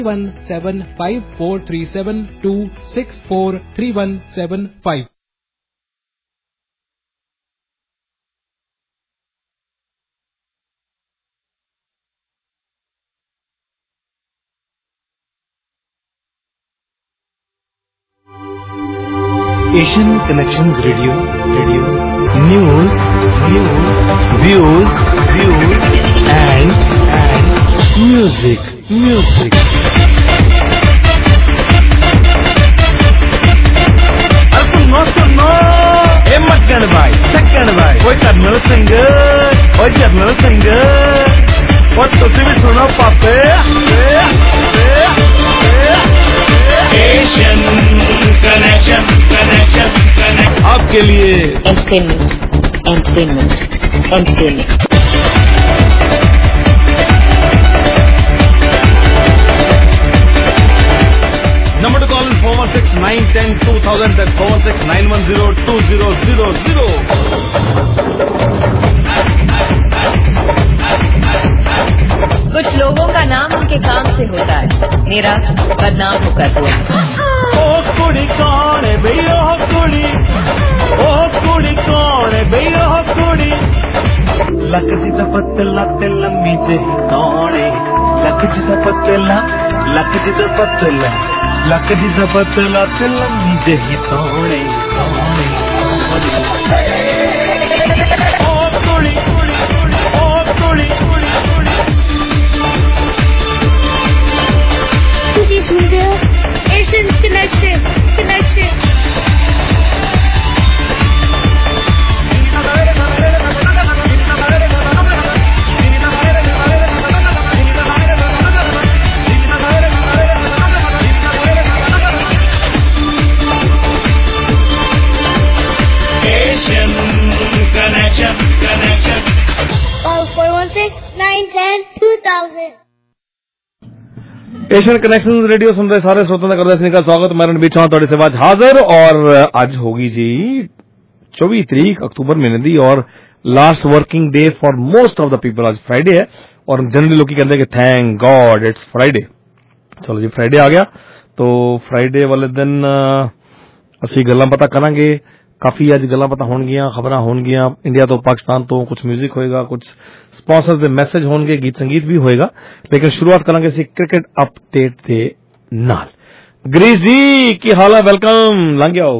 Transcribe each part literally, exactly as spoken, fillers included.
one seven five four three seven two six four three one seven five. Asian Connections Radio, Radio, News, News, Views, Views, and, and Music, Music. अरे सुनो सुनो, ए मक्कन भाई, सक्कन भाई, कोई colonel singer, कोई general singer, और तुसी भी सुनो पापे, Asian Connection, Connection, Connection. आपके लिए entertainment, entertainment, entertainment. Number to call is four one six nine one zero two thousand. That's four one six nine one zero two zero zero zero. कुछ लोगों का नाम उनके काम से होता है, मेरा बदनाम होकर हुआ। ओ कुड़ी कौन है बे ओ कुड़ी, ओ कुड़ी कौन है बे ओ कुड़ी, लक जी दा पतला ते लम्मी जे कौन है, लक जी दा पतला, लक जी दा पतला, लक जी दा पतला ते लम्मी जे कौन है, कौन है, ओ कुड़ी, ओ कुड़ी, Asian Connection, Connection. Asian Connection, Connection. Call four one six nine one zero two thousand. Asian connection radio सुन रहे सारे श्रोतों का करते का स्वागत। मैं रणबीर चौहान थोड़ी सेवा हाजिर, और आज होगी जी चौबीस तारीख अक्टूबर महीने दी और last working day for most of the people. आज फ्राइडे है और जनरली लोग कहते हैं कि थैंक गॉड इट्स फ्राइडे। चलो जी फ्राइडे आ गया, तो फ्राइडे वाले दिन ਅਸੀਂ ਗੱਲਾਂ ਪਤਾ ਕਰਾਂਗੇ। काफी अज गल्लां पता होणगियां, खबरां होणगियां इंडिया तो पाकिस्तान तो, कुछ म्यूजिक होएगा, कुछ स्पॉन्सर्स दे मैसेज होणगे, गीत संगीत भी होएगा। लेकिन शुरुआत करांगे असीं क्रिकेट अपडेट दे नाल। ग्रीस जी की हाल है, वेलकम, लंघ आओ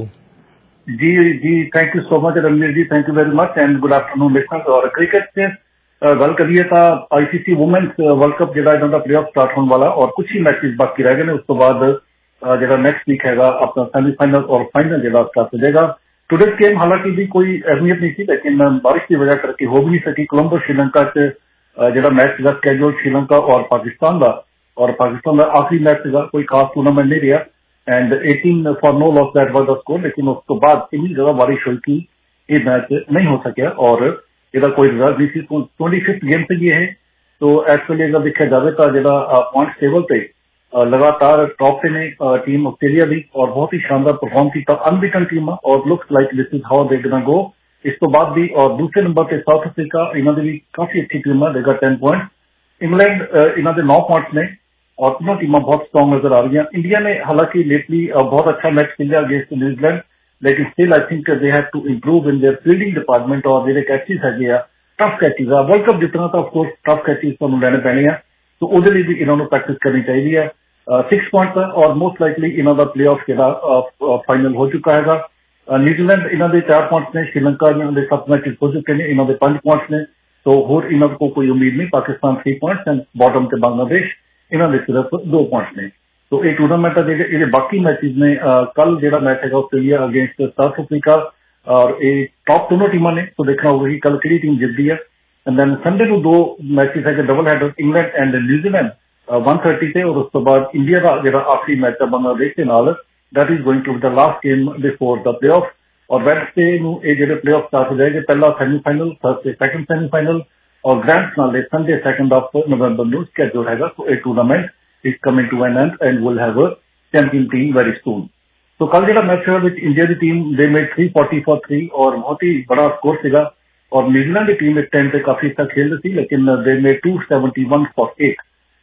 जी जी। Thank you so much Ranveer ji, thank you very much and good afternoon listeners. और क्रिकेट से गल करिए तो आईसीसी वुमेन्स वर्ल्ड कप जिहड़ा इन्हां दा प्लेऑफ स्टार्ट होने वाला और कुछ ही मैचेस बाकी रह गए ने। उस तो बाद जिहड़ा नेक्स्ट वीक हैगा अपना सेमीफाइनल और फाइनल जिहड़ा स्टार्ट हो जाएगा। टुडेज गेम हालांकि भी कोई अहमियत नहीं थी, लेकिन बारिश की वजह करके हो भी नहीं सकी। कोलंबो श्रीलंका च जिहड़ा मैच था स्कैड्यूल श्रीलंका और पाकिस्तान का, और पाकिस्तान का आखिरी मैच था, कोई खास टूर्नामेंट नहीं रहा एंड अठारह for no loss that was the score. लेकिन उस तो बाद इतनी ज्यादा बारिश हुई कि ये मैच नहीं हो सकिया और इसका कोई रिजल्ट नहीं थी। ट्वेंटी फिफ्थ गेम से ये है, तो इस वे अगर देखा जाए तो जो पॉइंट टेबल से लगातार टॉप से ने टीम ऑस्ट्रेलिया भी, और बहुत ही शानदार परफॉर्म किया, अनबीटन टीम और looks like this is how they gonna go. इस तो बाद भी और दूसरे नंबर पे साउथ अफ्रीका, इन्हों भी काफी अच्छी टीम है, देगा टेन पॉइंट। इंग्लैंड इन्हों के नौ पॉइंट्स ने और तीनों टीम बहुत स्ट्रॉन्ग नजर आ रही हैं। इंडिया ने हालांकि लेटली बहुत अच्छा मैच खेला अगेंस्ट न्यूजीलैंड, लेकिन still I think they have to improve in their fielding department और जेडे कैचेस है टफ कैचेस आ। वर्ल्ड कप जितना तो ऑफकोर्स टफ कैचेस तो लेने पैने हैं, तो वो भी इन्होंने प्रैक्टिस करनी चाहिए है। सिक्स पॉइंट और मोस्ट लाइकली इन्हों का प्ले ऑफ जो फाइनल हो चुका है। न्यूजीलैंड इन्होंने चार पॉइंट्स ने, श्रीलंका इन्होंने सत्त मैचेस हो चुके हैं, इन्होंने पांच पॉइंट्स ने, तो होर इन्होंने को कोई उम्मीद नहीं। Pakistan three points and bottom से बांग्लादेश, इन्होंने सिर्फ दो पॉइंट्स ने। तो ये टूर्नामेंट है जो बाकी मैचेस ने, कल जो मैच है ऑस्ट्रेलिया अगेंस्ट साउथ अफ्रीका, और ये टॉप दोनों टीमों ने, तो देखना होगा कि कल कि टीम जितती है। एंड दैन संडे को दो मैचेस है double header, England and New Zealand one thirty से, और उस तो बाद इंडिया का जो आखिरी मैच है बांग्लादेश के नाल, that is going to be the last game before the play off. और वैनसडे जो प्ले ऑफ स्टार्ट हो जाएगा, पहला सैमीफाइनल, थर्सडे सैकेंड सैमीफाइनल, और grand finale Sunday second of November में स्केड्यूल है। तो a tournament is coming to an end and will have a champion team very soon. तो कल जो मैच है इंडिया की team they made three forty for three और बहुत ही बड़ा स्कोर सीगा, और न्यूजीलैंड की टीम एक टाइम पे काफी अच्छा खेल रही थी, लेकिन they made two seventy one for eight.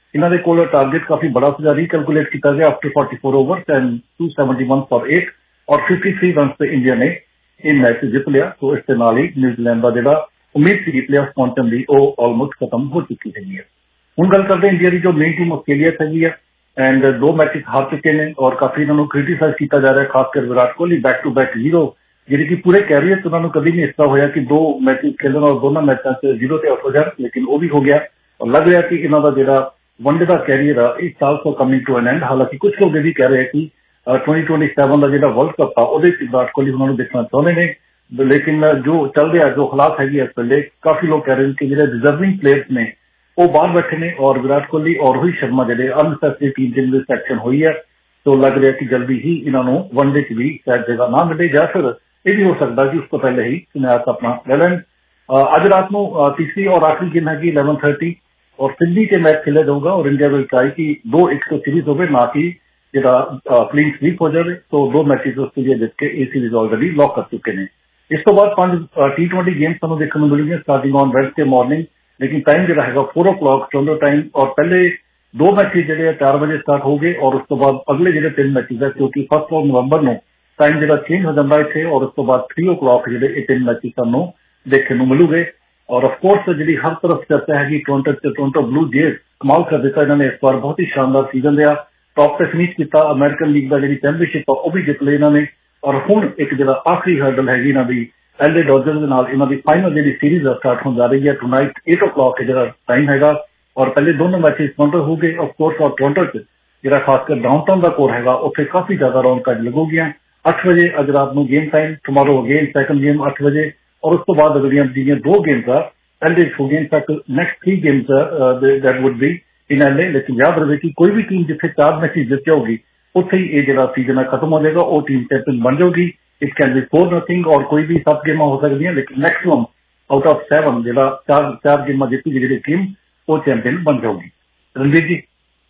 ਇਹਨਾਂ ਦੇ ਕੋਲ ਟਾਰਗੇਟ ਕਾਫੀ ਬੜਾ ਸੀਗਾ, ਰੀਕੈਲਕੂਲੇਟ ਕੀਤਾ ਗਿਆ after forty four overs and two seventy one for eight और फिफ्टी थ्री रन ਤੇ ਇੰਡੀਆ ਨੇ ਇਹ ਮੈਚ ਜਿੱਤ ਲਿਆ। ਸੋ ਇਸ ਦੇ ਨਾਲ ਹੀ ਨਿਊਜ਼ੀਲੈਂਡ ਦਾ ਜਿਹੜਾ ਉਮੀਦ ਸੀ ਪਲੇਆਫ ਪਹੁੰਚਣ ਦੀ ਉਹ ਆਲਮੋਸਟ ਖਤਮ ਹੋ ਚੁੱਕੀ ਹੈਗੀ ਹੈ। ਹੁਣ ਗੱਲ ਕਰਦੇ ਇੰਡੀਆ ਦੀ ਜੋ ਮੇਨ ਟੀਮ ਆਸਟ੍ਰੇਲੀਆ ਹੈਗੀ ਆ ਐਂਡ ਦੋ ਮੈਚਿਸ ਹਾਰ ਚੁੱਕੇ ਨੇ ਔਰ ਕਾਫੀ ਇਹਨਾਂ ਨੂੰ ਕ੍ਰਿਟੀਸਾਈਜ਼ ਕੀਤਾ ਜਾ ਰਿਹਾ, ਖਾਸ ਕਰ Virat Kohli back to back zero, ਜਿਹੜੀ ਕਿ ਪੂਰੇ ਕੈਰੀਅਰ 'ਚ ਉਹਨਾਂ ਨੂੰ ਕਦੀ ਨਹੀਂ ਇਸ ਤਰ੍ਹਾਂ ਹੋਇਆ ਕਿ ਦੋ ਮੈਚਿਸ ਖੇਲਣ ਔਰ ਦੋਨਾਂ ਮੈਚਾਂ 'ਚ ਜ਼ੀਰੋ ਤੇ ਆਊਟ ਹੋ ਜਾਣ, ਲੇਕਿਨ ਉਹ ਵੀ ਹੋ ਗਿਆ ਔਰ ਲੱਗ ਰਿਹਾ ਕਿ ਇਹਨਾਂ ਦਾ ਜਿਹੜਾ ਵਨਡੇ ਦਾ ਕੈਰੀਅਰ ਆ ਇਸ ਸਾਲ ਤੋਂ ਕਮਿੰਗ ਟੂ ਐਨ ਐਂਡ। ਹਾਲਾਂਕਿ ਕੁਝ ਲੋਕ ਇਹ ਵੀ ਕਹਿ ਰਹੇ ਕਿ ट्वेंटी ट्वेंटी सेवन का जो वर्ल्ड कप आ ਉਹਦੇ ਵਿਰਾਟ ਕੋਹਲੀ ਉਹਨਾਂ ਨੂੰ ਦੇਖਣਾ ਚਾਹੁੰਦੇ ਨੇ, ਲੇਕਿਨ ਜੋ ਚੱਲ ਰਿਹਾ ਜੋ ਹਾਲਾਤ ਹੈਗੀ ਇਸ ਵੇਲੇ ਕਾਫੀ ਲੋਕ ਕਹਿ ਰਹੇ ਨੇ ਕਿ ਜਿਹੜੇ ਰਿਜ਼ਰਵਿੰਗ ਪਲੇਅਰਸ ਨੇ ਉਹ ਬਾਹਰ ਬੈਠੇ ਨੇ ਔਰ ਵਿਰਾਟ ਕੋਹਲੀ ਔਰ ਰੋਹਿਤ ਸ਼ਰਮਾ ਜਿਹੜੇ ਅਨਸੈਸਰੀ ਟੀਮ ਦੇ ਵਿੱਚ ਸੈਕਸ਼ਨ ਹੋਈ ਹੈ। ਸੋ ਲੱਗ ਰਿਹਾ ਕਿ ਜਲਦੀ ਹੀ ਇਹਨਾਂ ਨੂੰ ਵਨਡੇ 'ਚ ਵੀ ਸ਼ਾਇਦ ਜਗ੍ਹਾ ਨਾ ਮਿਲੇ ਜਾਂ ਫਿਰ ਇਹ ਵੀ ਹੋ ਸਕਦਾ ਕਿ ਉਸ ਤੋਂ ਪਹਿਲੇ ਹੀ ਸੰਨਿਆਸ ਆਪਣਾ ਲੈ ਲੈਣ। ਅੱਜ ਰਾਤ ਨੂੰ ਤੀਸਰੀ ਔਰ ਆਖਰੀ ਗੇਮ ਹੈਗੀ इलेवन थर्टी और सिडनी के मैच खेला जाऊगा और इंडिया विल ट्राई कि दो एक सौ सीरीज होवे ना कि ਜਿਹੜਾ ਕਲੀਨ ਸਵੀਪ ਹੋ ਜਾਵੇ। ਸੋ ਦੋ ਮੈਚਿਸ ਆਸਟ੍ਰੇਲੀਆ ਜਿੱਤ ਕੇ ਇਹ ਸੀਰੀਜ਼ ਆਲਰੇਡੀ ਲੌਕ ਕਰ ਚੁੱਕੇ ਨੇ। ਇਸ ਤੋਂ ਬਾਅਦ ਪੰਜ ਟੀ ट्वेंटी ਗੇਮਸ ਸਾਨੂੰ ਦੇਖਣ ਨੂੰ ਮਿਲਣਗੀਆਂ ਸਟਾਰਟਿੰਗ ਔਨ ਵੈਡਨਸਡੇ ਮਾਰਨਿੰਗ, ਲੇਕਿਨ ਟਾਈਮ ਜਿਹੜਾ ਹੈਗਾ four o'clock Toronto time ਔਰ ਪਹਿਲੇ ਦੋ ਮੈਚਿਸ ਜਿਹੜੇ ਚਾਰ ਵਜੇ ਸਟਾਰਟ ਹੋ ਗਏ ਔਰ ਉਸ ਤੋਂ ਬਾਅਦ ਅਗਲੇ ਜਿਹੜੇ ਤਿੰਨ ਮੈਚਿਸ ਹੈ ਕਿਉਂਕਿ ਫਸਟ ਆਫ ਨਵੰਬਰ ਨੂੰ ਟਾਈਮ ਜਿਹੜਾ ਚੇਂਜ ਹੋ ਜਾਂਦਾ ਇੱਥੇ ਔਰ ਉਸ ਤੋਂ ਬਾਅਦ थ्री ओ क्लॉक ਜਿਹੜੇ ਇਹ ਤਿੰਨ ਮੈਚਿਸ ਸਾਨੂੰ ਦੇਖਣ ਨੂੰ ਮਿਲੂਗੇ। ਔਰ ਅਫਕੋਰਸ ਜਿਹੜੀ ਹਰ ਤਰਫ ਚਰਚਾ ਹੈਗੀ ਟੋਰਾਂਟੋ ਤੇ ਟੋਰਾਂਟੋ ਬਲੂ ਜੇਜ਼ ਕਮਾਲ ਕਰ ਦਿੱਤਾ ਇਹਨਾਂ ਨੇ ਇਸ ਵਾਰ, ਬਹੁਤ ਹੀ ਸ਼ਾਨਦਾਰ ਸੀਜ਼ਨ ਰਿਹਾ, टॉप पे फिनिश किया, अमेरिकन लीग का जी चैंपीयनशिप वह भी जित ली इन्होंने और हुण एक जो आखिरी हर्डल हैगी इन्हों की एल ए डॉजर्स के नाल इन्हों की फाइनल जी सीरीज स्टार्ट होने जा रही है टूनाइट एट ओ क्लॉक जो टाइम हैगा और पहले दोनों मैचेस टोरंटो हो गए ऑफकोर्स और टोरंटो जो खासकर डाउनटाउन का कोर हैगा उत्थे काफी ज्यादा रौनक लगूगियां। अठ बजे अज रात को game time, tomorrow again second game अठ बजे और उस तो बाद अगलियां जी दो गेम्स आ एल ए हो गेम्स तक next three games that would be in L A. लेकिन याद रहे कि कोई भी टीम जिथे चार मैचेस जित जाओगी उत्थे ही ये जो सीजन खत्म हो जाएगा, वो टीम चैंपियन बन जाएगी। It can be four nothing और कोई भी सब गेम हो सकती है, लेकिन मैक्सिमम आउट ऑफ सैवन जो चार चार गेम जीती जी टीम वो चैंपियन बन जाएगी। रणवीर जी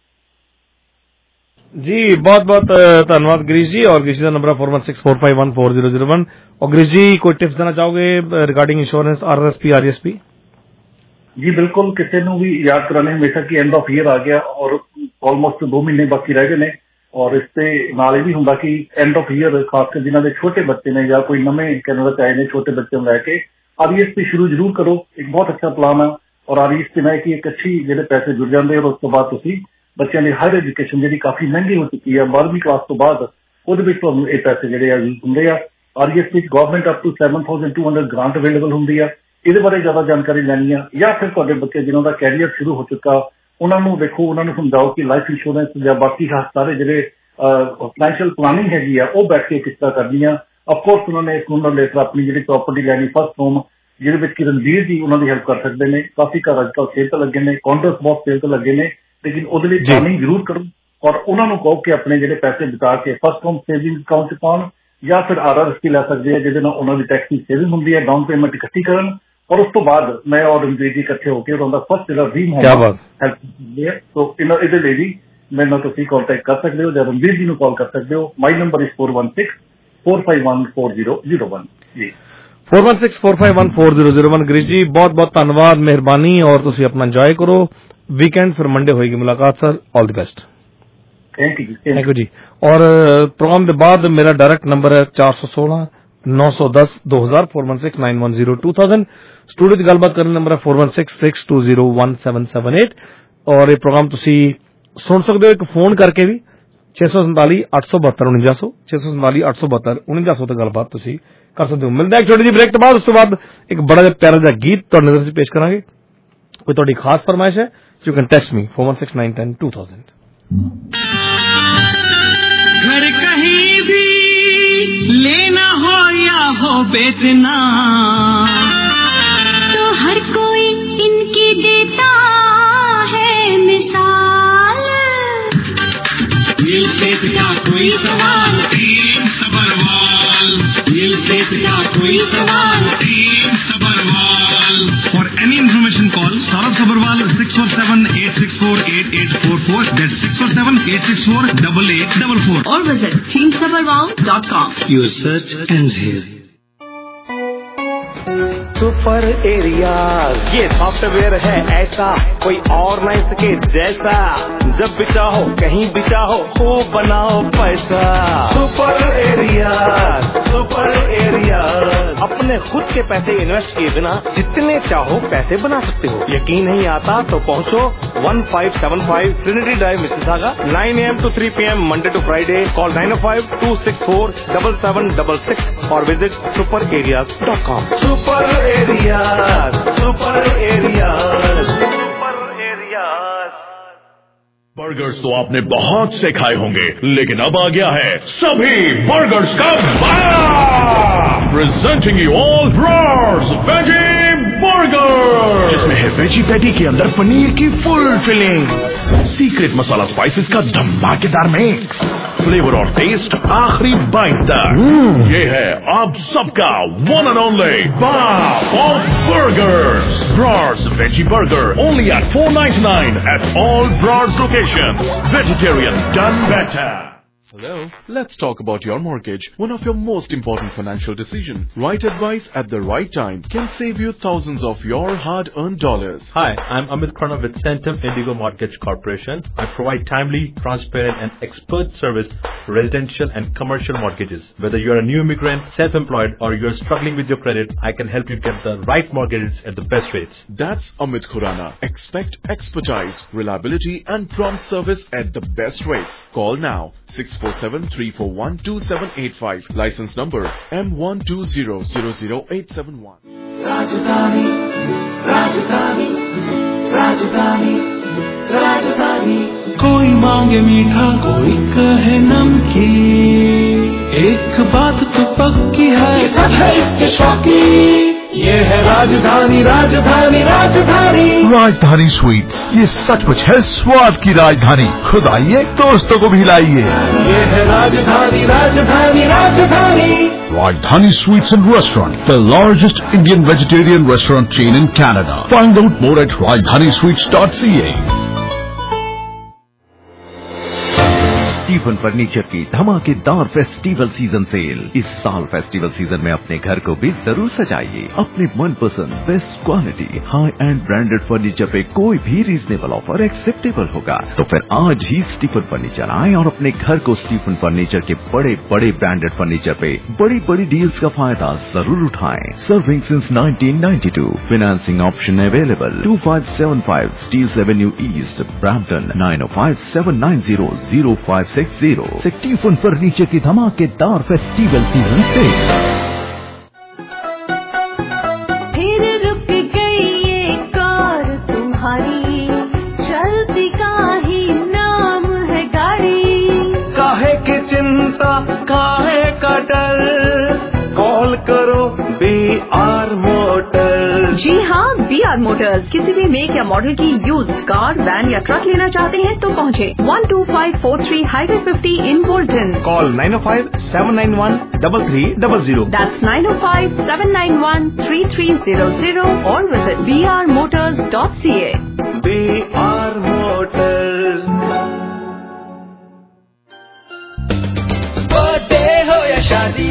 जी बहुत बहुत धन्यवाद गिरीश जी। और गिरीश का number four one six four five one four zero zero one. और गिरीश जी कोई टिप्स देना चाहोगे regarding insurance R S S P S E? S बिल्कुल, किसी को भी याद कराने हमेशा कि एंड ऑफ ईयर आ गया और ऑलमोस्ट दो महीने बाकी रह गए ने और इससे नाल ये भी होंगे कि एंड ऑफ ईयर खासकर जिन्होंने छोटे बच्चे ने या कोई नवे कैनेडा से आए ने छोटे बच्चे लैके आरईएसपी शुरू जरूर करो, एक बहुत अच्छा प्लान है। और आरईएसपी में कि एक अच्छी जो पैसे जुड़ जाते और उस तो बाद तुम बच्चों की हायर एजुकेशन जी काफी महंगी हो चुकी है बारहवीं क्लास तो बाद वो पैसे जो यूज होंगे आ। RESP government up to seven thousand two hundred grant available होंगी है। ਇਹਦੇ ਬਾਰੇ ਜ਼ਿਆਦਾ ਜਾਣਕਾਰੀ ਲੈਣੀ ਆ ਜਾਂ ਫਿਰ ਤੁਹਾਡੇ ਬੱਚੇ ਜਿਨ੍ਹਾਂ ਦਾ ਕੈਰੀਅਰ ਸ਼ੁਰੂ ਹੋ ਚੁੱਕਾ ਉਹਨਾਂ ਨੂੰ ਦੇਖੋ, ਉਹਨਾਂ ਨੂੰ ਸਮਝਾਓ ਕਿ ਲਾਈਫ ਇੰਸ਼ੋਰੈਂਸ ਜਾਂ ਬਾਕੀ ਸਾਰੇ ਜਿਹੜੇ ਫਾਈਨੈਂਸ਼ੀਅਲ ਪਲਾਨਿੰਗ ਹੈਗੀ ਆ ਉਹ ਬੈਠ ਕੇ ਕਿਸ ਤਰ੍ਹਾਂ ਕਰਨੀ ਆ। ਅਫਕੋਰਸ ਉਹਨਾਂ ਨੇ ਇੱਕ ਉਹਨਾਂ ਲੇਟਰ ਆਪਣੀ ਜਿਹੜੀ ਪ੍ਰਾਪਰਟੀ ਲੈਣੀ ਫਸਟ ਹੋਮ ਜਿਹਦੇ ਵਿੱਚ ਕਿ ਰਣਵੀਰ ਜੀ ਉਹਨਾਂ ਦੀ ਹੈਲਪ ਕਰ ਸਕਦੇ ਨੇ। ਕਾਫੀ ਘਰ ਅੱਜ ਕੱਲ੍ਹ ਸੇਲ ਤੇ ਲੱਗੇ ਨੇ, ਕੌਂਟਰਸ ਬਹੁਤ ਸੇਲ ਤੇ ਲੱਗੇ ਨੇ, ਲੇਕਿਨ ਉਹਦੇ ਲਈ ਪਲਾਨਿੰਗ ਜ਼ਰੂਰ ਕਰੋ ਔਰ ਉਹਨਾਂ ਨੂੰ ਕਹੋ ਕਿ ਆਪਣੇ ਜਿਹੜੇ ਪੈਸੇ ਬਚਾ ਕੇ ਫਸਟ ਹੋਮ ਸੇਵਿੰਗ ਅਕਾਊਂਟ 'ਚ ਪਾਉਣ ਜਾਂ ਫਿਰ ਆਰ ਆਰ ਐਸ ਪੀ ਲੈ ਸਕਦੇ ਆ ਜਿਹਦੇ ਨਾਲ ਉਹਨਾਂ ਦੀ ਟੈਕਸ ਦੀ ਸੇਵਿੰਗ ਹੁੰਦੀ ਹੈ, ਡਾਊਨ ਪੇਮੈਂਟ ਇਕੱਠੀ ਕਰਨ और उस तो बाद मैं और रणवीर जी इकट्ठे होकर उनका फर्स्ट जो ड्रीम होगा हेल्प है। तो इहदे लई भी मेरे नाल तुसीं कॉन्टैक्ट कर सकते हो या रणवीर जी नूं कॉल कर सकते हो। My number is four one six four five one four zero zero one जी four one six four five one four zero zero one. Girish ji बहुत बहुत धन्यवाद, मेहरबानी और तुसीं अपना इंजॉय करो वीकेंड, फिर मंडे होएगी मुलाकात sir. All the best. Thank you thank you जी। और प्रोग्राम के बाद मेरा डायरेक्ट नंबर है चार सौ सोलह नौ सौ दस दो हजार four one six nine one zero two thousand. Studio गलबात करने नंबर है four one six six two zero one seven seven eight. और ये प्रोग्राम तुसी सुन सकते हो एक फोन करके भी छे सौ संताली अठ सौ बहत्तर उनंजा सौ छे सौ संताली अठ सौ बहत्तर उनंजा सौ तक गलबात तुसी कर सकते हो। मिलता है एक छोटी जी ब्रेक के बाद, उस तो बाद एक बड़ा जिहा प्यारा जिहा गीत तुहाडी नज़र च पेश करांगे। कोई तुहाडी खास फरमाइश है you can text me four one six nine ten two thousand. घर कहीं भी लेना हो या हो बेचना तो हर कोई इनकी देता है मिसाल। दिल से क्या कोई सवाल टीम सबरवाल, दिल से क्या कोई सवाल team Sabharwal. For any information call Saurabh Sabharwal six four seven eight six four eight eight four four, that's six four seven eight six four eight eight four four, or visit team sabharwal dot com. Your search ends here. Super areas. ये software है ऐसा कोई और नहीं सके जैसा, जब भी चाहो कहीं भी चाहो खूब बनाओ पैसा। Super areas, super areas. अपने खुद के पैसे इन्वेस्ट किए बिना जितने चाहो पैसे बना सकते हो। यकीन नहीं आता तो पहुँचो one five seven five Trinity drive Mississauga, nine A M to three P M Monday to Friday. Call nine O five two six four double seven double six और visit super areas dot com. Super areas, super areas, super areas. Burgers तो आपने बहुत से खाए होंगे, लेकिन अब आ गया है सभी बर्गर्स का bar. Presenting you all Brod's veggie burger, जिसमें है वेजी पैटी के अंदर पनीर की full filling, secret masala spices का धमाकेदार मिक्स, फ्लेवर और टेस्ट आखिरी बाइट तक। ये है आप सबका one and only bar of burgers, Brod's veggie burger, only at four ninety nine at all Brod's locations. Vegetarian done better. Hello. Let's talk about your mortgage, one of your most important financial decisions. Right advice at the right time can save you thousands of your hard-earned dollars. Hi, I'm Amit Khurana with Centum Indigo Mortgage Corporation. I provide timely, transparent and expert service for residential and commercial mortgages. Whether you're a new immigrant, self-employed or you're struggling with your credit, I can help you get the right mortgages at the best rates. That's Amit Khurana. Expect expertise, reliability and prompt service at the best rates. Call now. six four seven three four one two seven eight five. License number M one two zero zero zero eight seven one. Rajdhani, Rajdhani, Rajdhani, Rajdhani. कोई मांगे मीठा कोई कहे नमकीन, एक बात तो पक्की है ये सब है इसके शौकीन। ये है राजधानी, राजधानी, राजधानी। राजधानी स्वीट्स, ये सचमुच है स्वाद की राजधानी। खुद आइए, दोस्तों को भी लाइए। ये है राजधानी, राजधानी, राजधानी। Rajdhani Sweets and Restaurant, the largest Indian vegetarian restaurant chain in Canada. Find out more at rajdhani sweets dot c a. Stephen furniture की धमाकेदार फेस्टिवल सीजन सेल। इस साल फेस्टिवल सीजन में अपने घर को भी जरूर सजाइए अपने मनपसंद best quality high end branded furniture पे कोई भी रीजनेबल ऑफर एक्सेप्टेबल होगा। तो फिर आज ही स्टीफन फर्नीचर आए और अपने घर को स्टीफन फर्नीचर के बड़े बड़े ब्रांडेड फर्नीचर पे बड़ी बड़ी डील्स का फायदा जरूर उठाएं। Serving since nineteen ninety two, financing option available. Two five seven five Steeles Avenue East, Brampton nine ओ five seven nine zero zero five six zero. Stephen furniture की धमाकेदार फेस्टिवल सीजन से। फिर रुक गई ये कार तुम्हारी, चलती का ही नाम है गाड़ी। काहे की चिंता काहे का डर, कॉल करो बी आर मोटर्स। जी हाँ, बी आर मोटर्स। किसी भी मेक या मॉडल की यूज्ड कार, वैन या ट्रक लेना चाहते हैं तो पहुँचे one two five four three highway fifty in Bolton. Call nine O five seven nine one double three double zero. That's nine O five seven nine one three three zero zero or visit b r motors dot c a. B R motors. Birthday हो या शादी,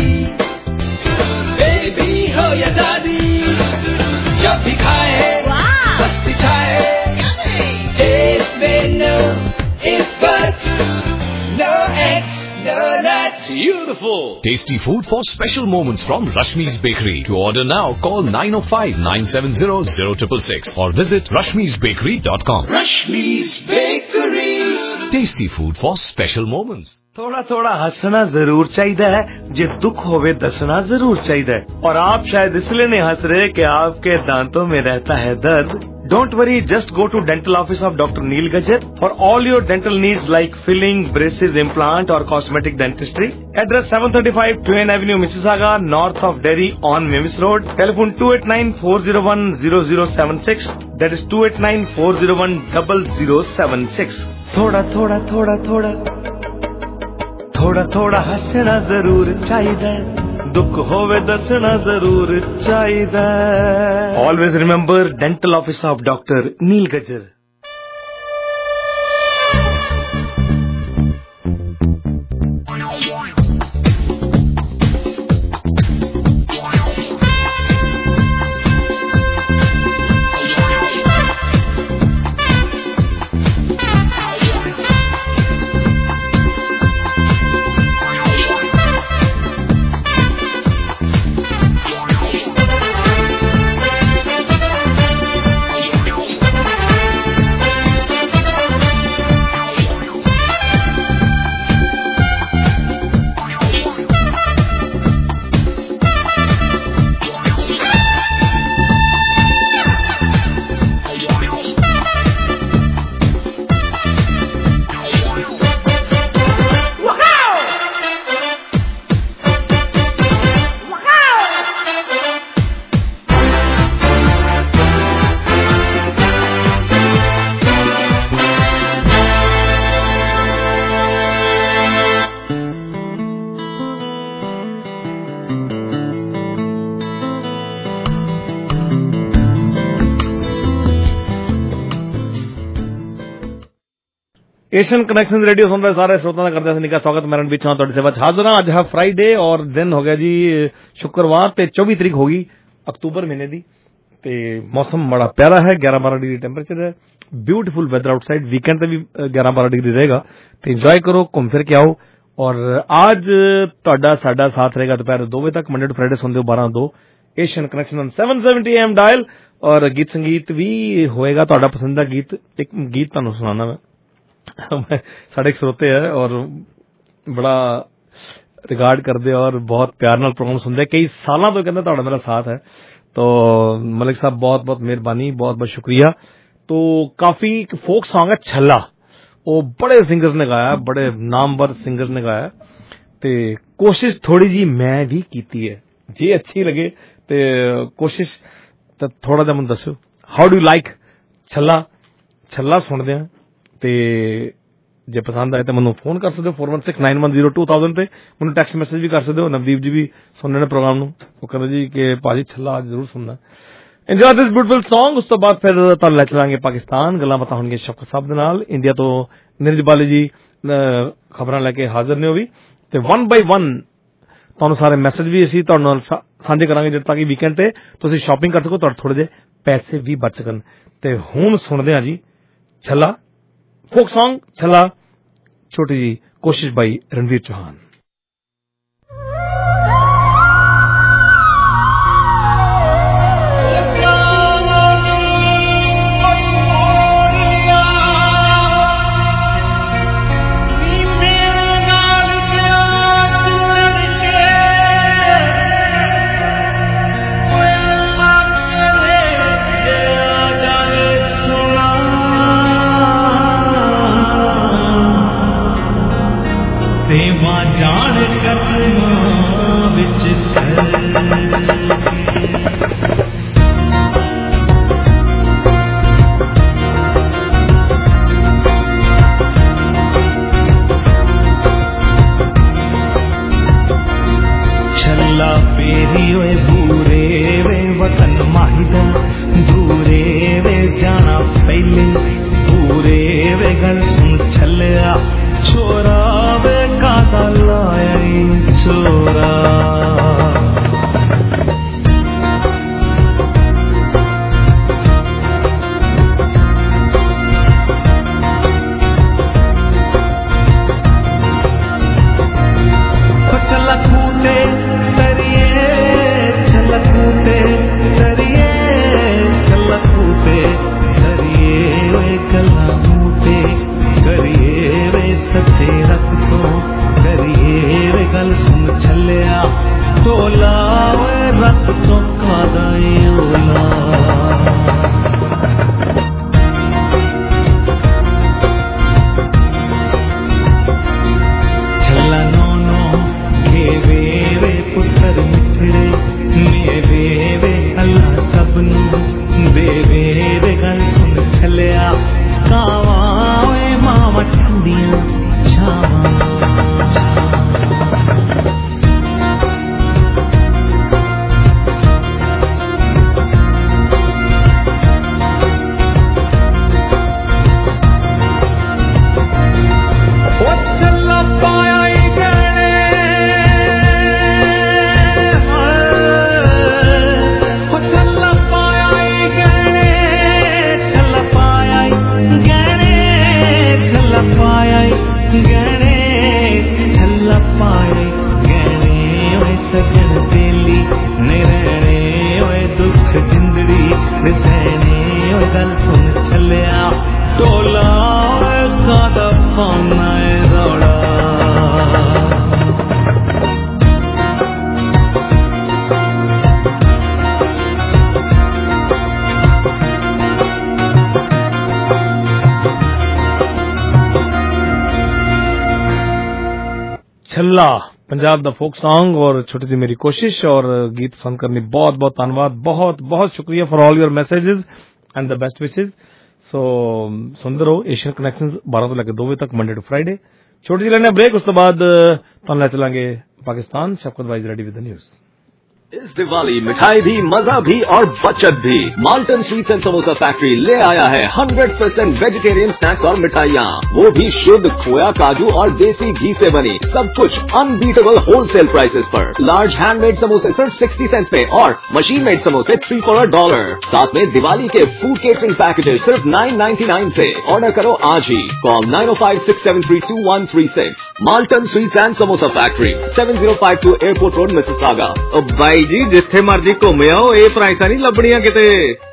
baby हो या दादी, जब भी खाए बस पिछाए, टेस्ट में no if but, no X, no nuts. Beautiful! Tasty food for special moments from Rashmi's Bakery. To order now, call nine oh five nine seven zero zero six six six or visit rashmis bakery dot com. Rashmi's Bakery. Tasty food for special moments. थोड़ा थोड़ा हंसना जरूर चाहिए, जे दुख होवे दसना जरूर चाहिए। और आप शायद इसलिए नहीं हंस रहे कि आपके दांतों में रहता है दर्द। Don't worry, just go to dental office of Doctor Neil Gajjar for all your dental needs like filling, braces, implant or cosmetic dentistry. Address seven thirty-five Twain Avenue, Mississauga, north of Derry on Memis Road. Telephone two eight nine four zero one zero zero seven six. That is two eight nine four zero one zero zero seven six. थोड़ा थोड़ा थोड़ा थोड़ा थोड़ा थोड़ा हंसना जरूर चाहिए, दुख होवे दसना जरूर चाहिए। Always remember dental office of Doctor Neil Gajjar. Asian connection radio ਸੁਣ ਰਹੇ ਸਾਰੇ ਸਰੋਤਾਂ ਦਾ ਕਰਦੇ ਸਨਿਕਾ ਸਵਾਗਤ। ਮੈਂ ਰਣਬੀਰ ਚੌਹਾਨ ਤੁਹਾਡੀ ਸੇਵਾ 'ਚ ਹਾਜ਼ਰ ਹਾਂ। ਅੱਜ ਹੈ ਫਰਾਈਡੇ ਔਰ ਦਿਨ ਹੋ ਗਿਆ ਜੀ ਸ਼ੁੱਕਰਵਾਰ ਤੇ ਚੌਵੀ ਤਰੀਕ ਹੋ ਗਈ ਅਕਤੂਬਰ ਮਹੀਨੇ ਦੀ ਤੇ ਮੌਸਮ ਬੜਾ ਪਿਆਰਾ ਹੈ। ਗਿਆਰਾਂ ਬਾਰਾਂ ਡਿਗਰੀ ਟੈਂਪਰੇਚਰ ਹੈ। Beautiful weather outside. ਵੀਕਐਂਡ ਤੇ ਵੀ ਗਿਆਰਾਂ ਬਾਰਾਂ ਡਿਗਰੀ ਰਹੇਗਾ ਤੇ ਇੰਜੋਏ ਕਰੋ, ਘੁੰਮ ਫਿਰ ਕੇ ਆਓ। ਔਰ ਅੱਜ ਤੁਹਾਡਾ ਸਾਡਾ ਸਾਥ ਰਹੇਗਾ ਦੁਪਹਿਰ ਦੋ ਵਜੇ ਤੱਕ। ਮੰਡੇ ਟੂ ਫਰਾਈਡੇ ਸੁਣਦੇ ਹੋ ਬਾਰਾਂ ਦੋ Asian connection on seven seventy A M dial. ਔਰ ਗੀਤ ਸੰਗੀਤ ਵੀ ਹੋਏਗਾ ਤੁਹਾਡਾ ਪਸੰਦ ਦਾ ਗੀਤ। ਇੱਕ ਗੀਤ ਤੁਹਾਨੂੰ ਸੁਣਾਉਣਾ ਮੈਂ ਸਾਡੇ ਇੱਕ ਸਰੋਤੇ ਹੈ ਔਰ ਬੜਾ ਰਿਗਾਰਡ ਕਰਦੇ ਔਰ ਬਹੁਤ ਪਿਆਰ ਨਾਲ ਪ੍ਰੋਗਰਾਮ ਸੁਣਦੇ ਕਈ ਸਾਲਾਂ ਤੋਂ ਕਹਿੰਦਾ ਤੁਹਾਡਾ ਮੇਰਾ ਸਾਥ ਹੈ। तो मलिक साहब बहुत बहुत मेहरबानी, बहुत बहुत शुक्रिया। तो काफी फोक सॉन्ग है छल्ला, वो बड़े सिंगर्स ने गाया, बड़े नामवर सिंगर्स ने गाया ते कोशिश थोड़ी जी मैं भी कीती है। जे अच्छी लगे ते कोशिश तो थोड़ा जिहा मैनूं दस्सो हाउ डू लाइक छल्ला। छल्ला सुनदे हैं ते जे पसंद आए तो मैनूं फोन कर सकते हो four one six nine one zero two thousand पे। मैनूं टैक्सट मैसेज भी कर सकते हो। नवदीप जी भी सुनने ने प्रोग्राम नूं, वो कहते जी कि भाजी छल्ला आज जरूर सुनना। Enjoy this beautiful song. उस तो बाद फिर तुहानूं लै चलांगे पाकिस्तान। गल्लां बातां होणगीਆਂ शौकत साहब दे नाल। इंडिया तो नीरज बाली जी खबरां लैके हाਜ਼ਰ ने। ਉਹ ਵੀ ਤੇ वन बाय वन ਤੁਹਾਨੂੰ ਸਾਰੇ ਮੈਸੇਜ ਵੀ ਅਸੀਂ ਤੁਹਾਡੇ ਨਾਲ ਸਾਂਝੇ ਕਰਾਂਗੇ ਜਦ ਤੱਕ ਵੀਕਐਂਡ ਤੇ ਤੁਸੀਂ ਸ਼ਾਪਿੰਗ ਕਰ ਸਕੋ, ਤੁਹਾਡੇ ਥੋੜੇ ਜਿਹੇ ਪੈਸੇ ਵੀ ਬਚ ਸਕਣ। ਤੇ ਹੁਣ ਸੁਣਦੇ ਹਾਂ ਜੀ ਛੱਲਾ फोक सॉन्ग छला, छोटी जी कोशिश बाई रणवीर चौहान। छल्ला पंजाब दा फोक सॉन्ग और छोटी सी मेरी कोशिश और गीत पसंद करनी बहुत बहुत धन्यवाद, बहुत बहुत शुक्रिया for all your messages and the best wishes. So सुनते रहो एशियन कनेक्शंस बारह तो लेकर दो बजे तक मंडे टू फ्राइडे। छोटी सी लेने ब्रेक, उस तो बाद तुहानूं लै चलांगे पाकिस्तान। शफकत भाई रेडी विद द न्यूज़। इस दिवाली मिठाई भी, मजा भी और बचत भी। Malton sweets and samosa factory ले आया है हंड्रेड परसेंट वेजिटेरियन स्नैक्स और मिठाइयाँ, वो भी शुद्ध खोया, काजू और देसी घी से बनी। सब कुछ अनबीटेबल होलसेल प्राइसेस पर। लार्ज हैंडमेड समोसे सिर्फ सिक्सटी सेंट्स पे और मशीन मेड समोसे थ्री फॉर अ डॉलर। साथ में दिवाली के फूड केटरिंग पैकेजेस सिर्फ नाइन नाइन्टी नाइन से। ऑर्डर करो आज ही। Call nine O five six seven three two one three six. Malton sweets and samosa factory, seven zero five two airport road, Mississauga. भाई जी जिथे मर्जी घूम आओ, ये प्राइसा नहीं लभनियां किते।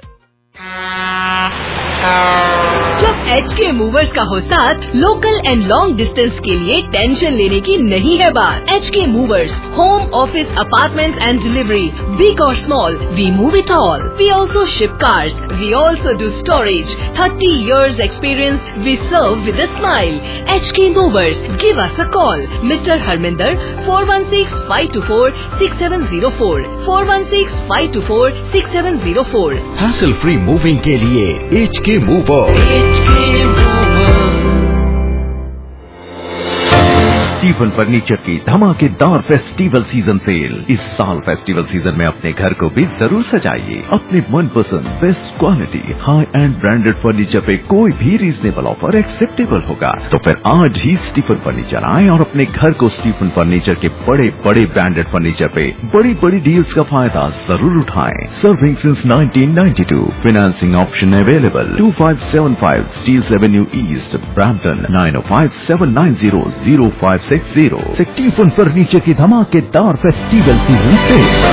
जब एच के मूवर्स का हो साथ, लोकल एंड लॉन्ग डिस्टेंस के लिए टेंशन लेने की नहीं है बात। H K movers, home, office, apartment and delivery, big और small, we move it all. We also ship cars, we also do storage. Thirty years experience, we serve with a smile. H K Movers, give us a call. Mister Harminder, four one six five two four six seven zero four, four one six five two four six seven zero four. Hassle free moving के लिए H के mover. Stephen furniture की धमाकेदार festival season cell. इस साल festival season में अपने घर को भी जरूर सजाइए अपने मनपसंद best quality high end branded furniture पे कोई भी रीजनेबल ऑफर एक्सेप्टेबल होगा। तो फिर आज ही स्टीफन फर्नीचर आए और अपने घर को स्टीफन फर्नीचर के बड़े बड़े ब्रांडेड फर्नीचर पे बड़ी बड़ी डील्स का फायदा जरूर उठाएं। Serving since nineteen ninety two, financing option available. Two five seven five Steeles Avenue East, Brampton, nine ओ five seven nine zero zero five six zero. Stephen furniture की धमाकेदार फेस्टिवल सीजन सेल।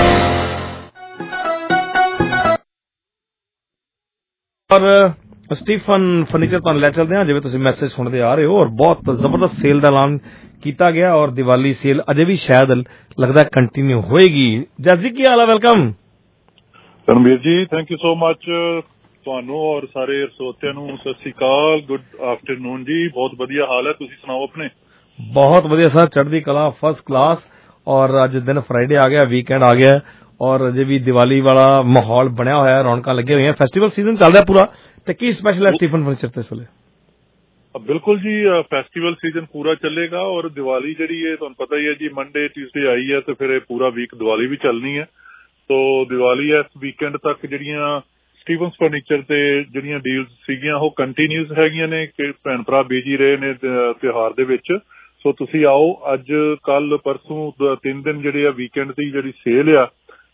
और Stephen furniture तो ले चलते हैं, जिवें तुसीं message सुनते आ रहे हो, और बहुत जबरदस्त सेल का ऐलान किया गया और दिवाली सेल अजे भी शायद लगता कंटिन्यू होएगी। जस जी की हाल है? Welcome Ranbir ji, thank you so much. ਤੁਹਾਨੂੰ और सारे ਸਰੋਤਿਆਂ ਨੂੰ ਸਤਿ ਸ਼੍ਰੀ ਅਕਾਲ, ਗੁੱਡ ਆਫਟਰਨੂਨ ਜੀ। बहुत ਵਧੀਆ ਹਾਲ है, ਤੁਸੀਂ ਸੁਣਾਓ अपने? बहुत बढ़िया सर, चढ़ती कला, फर्स्ट क्लास। और अज दिन फ्राइडे आ गया, वीकेंड आ गया, और अजे भी दिवाली वाला माहौल बनया हुआ है, रौनक लगे हुई है, फेस्टिवल सीजन चल रहा है पूरा। तो की स्पेशल है स्टीफन फर्नीचर इस वेले? बिल्कुल जी, फेस्टिवल सीजन पूरा चलेगा और दिवाली जी है तुहानू पता ही है जी, मंडे ट्यूसडे आई है तो फिर पूरा वीक दिवाली भी चलनी है। तो दिवाली इस वीकेंड तक जिहड़ियां स्टीफन फर्नीचर ते जिहड़ियां डील्स सीगियां ਉਹ कंटीन्यूस हैगियां ने कि भैन भरा बिजी रहे ने त्योहार दे विच। सो तुसी आओ, अज कल परसों तीन दिन जिहड़े आ वीकेंड दी जिहड़ी सेल आ,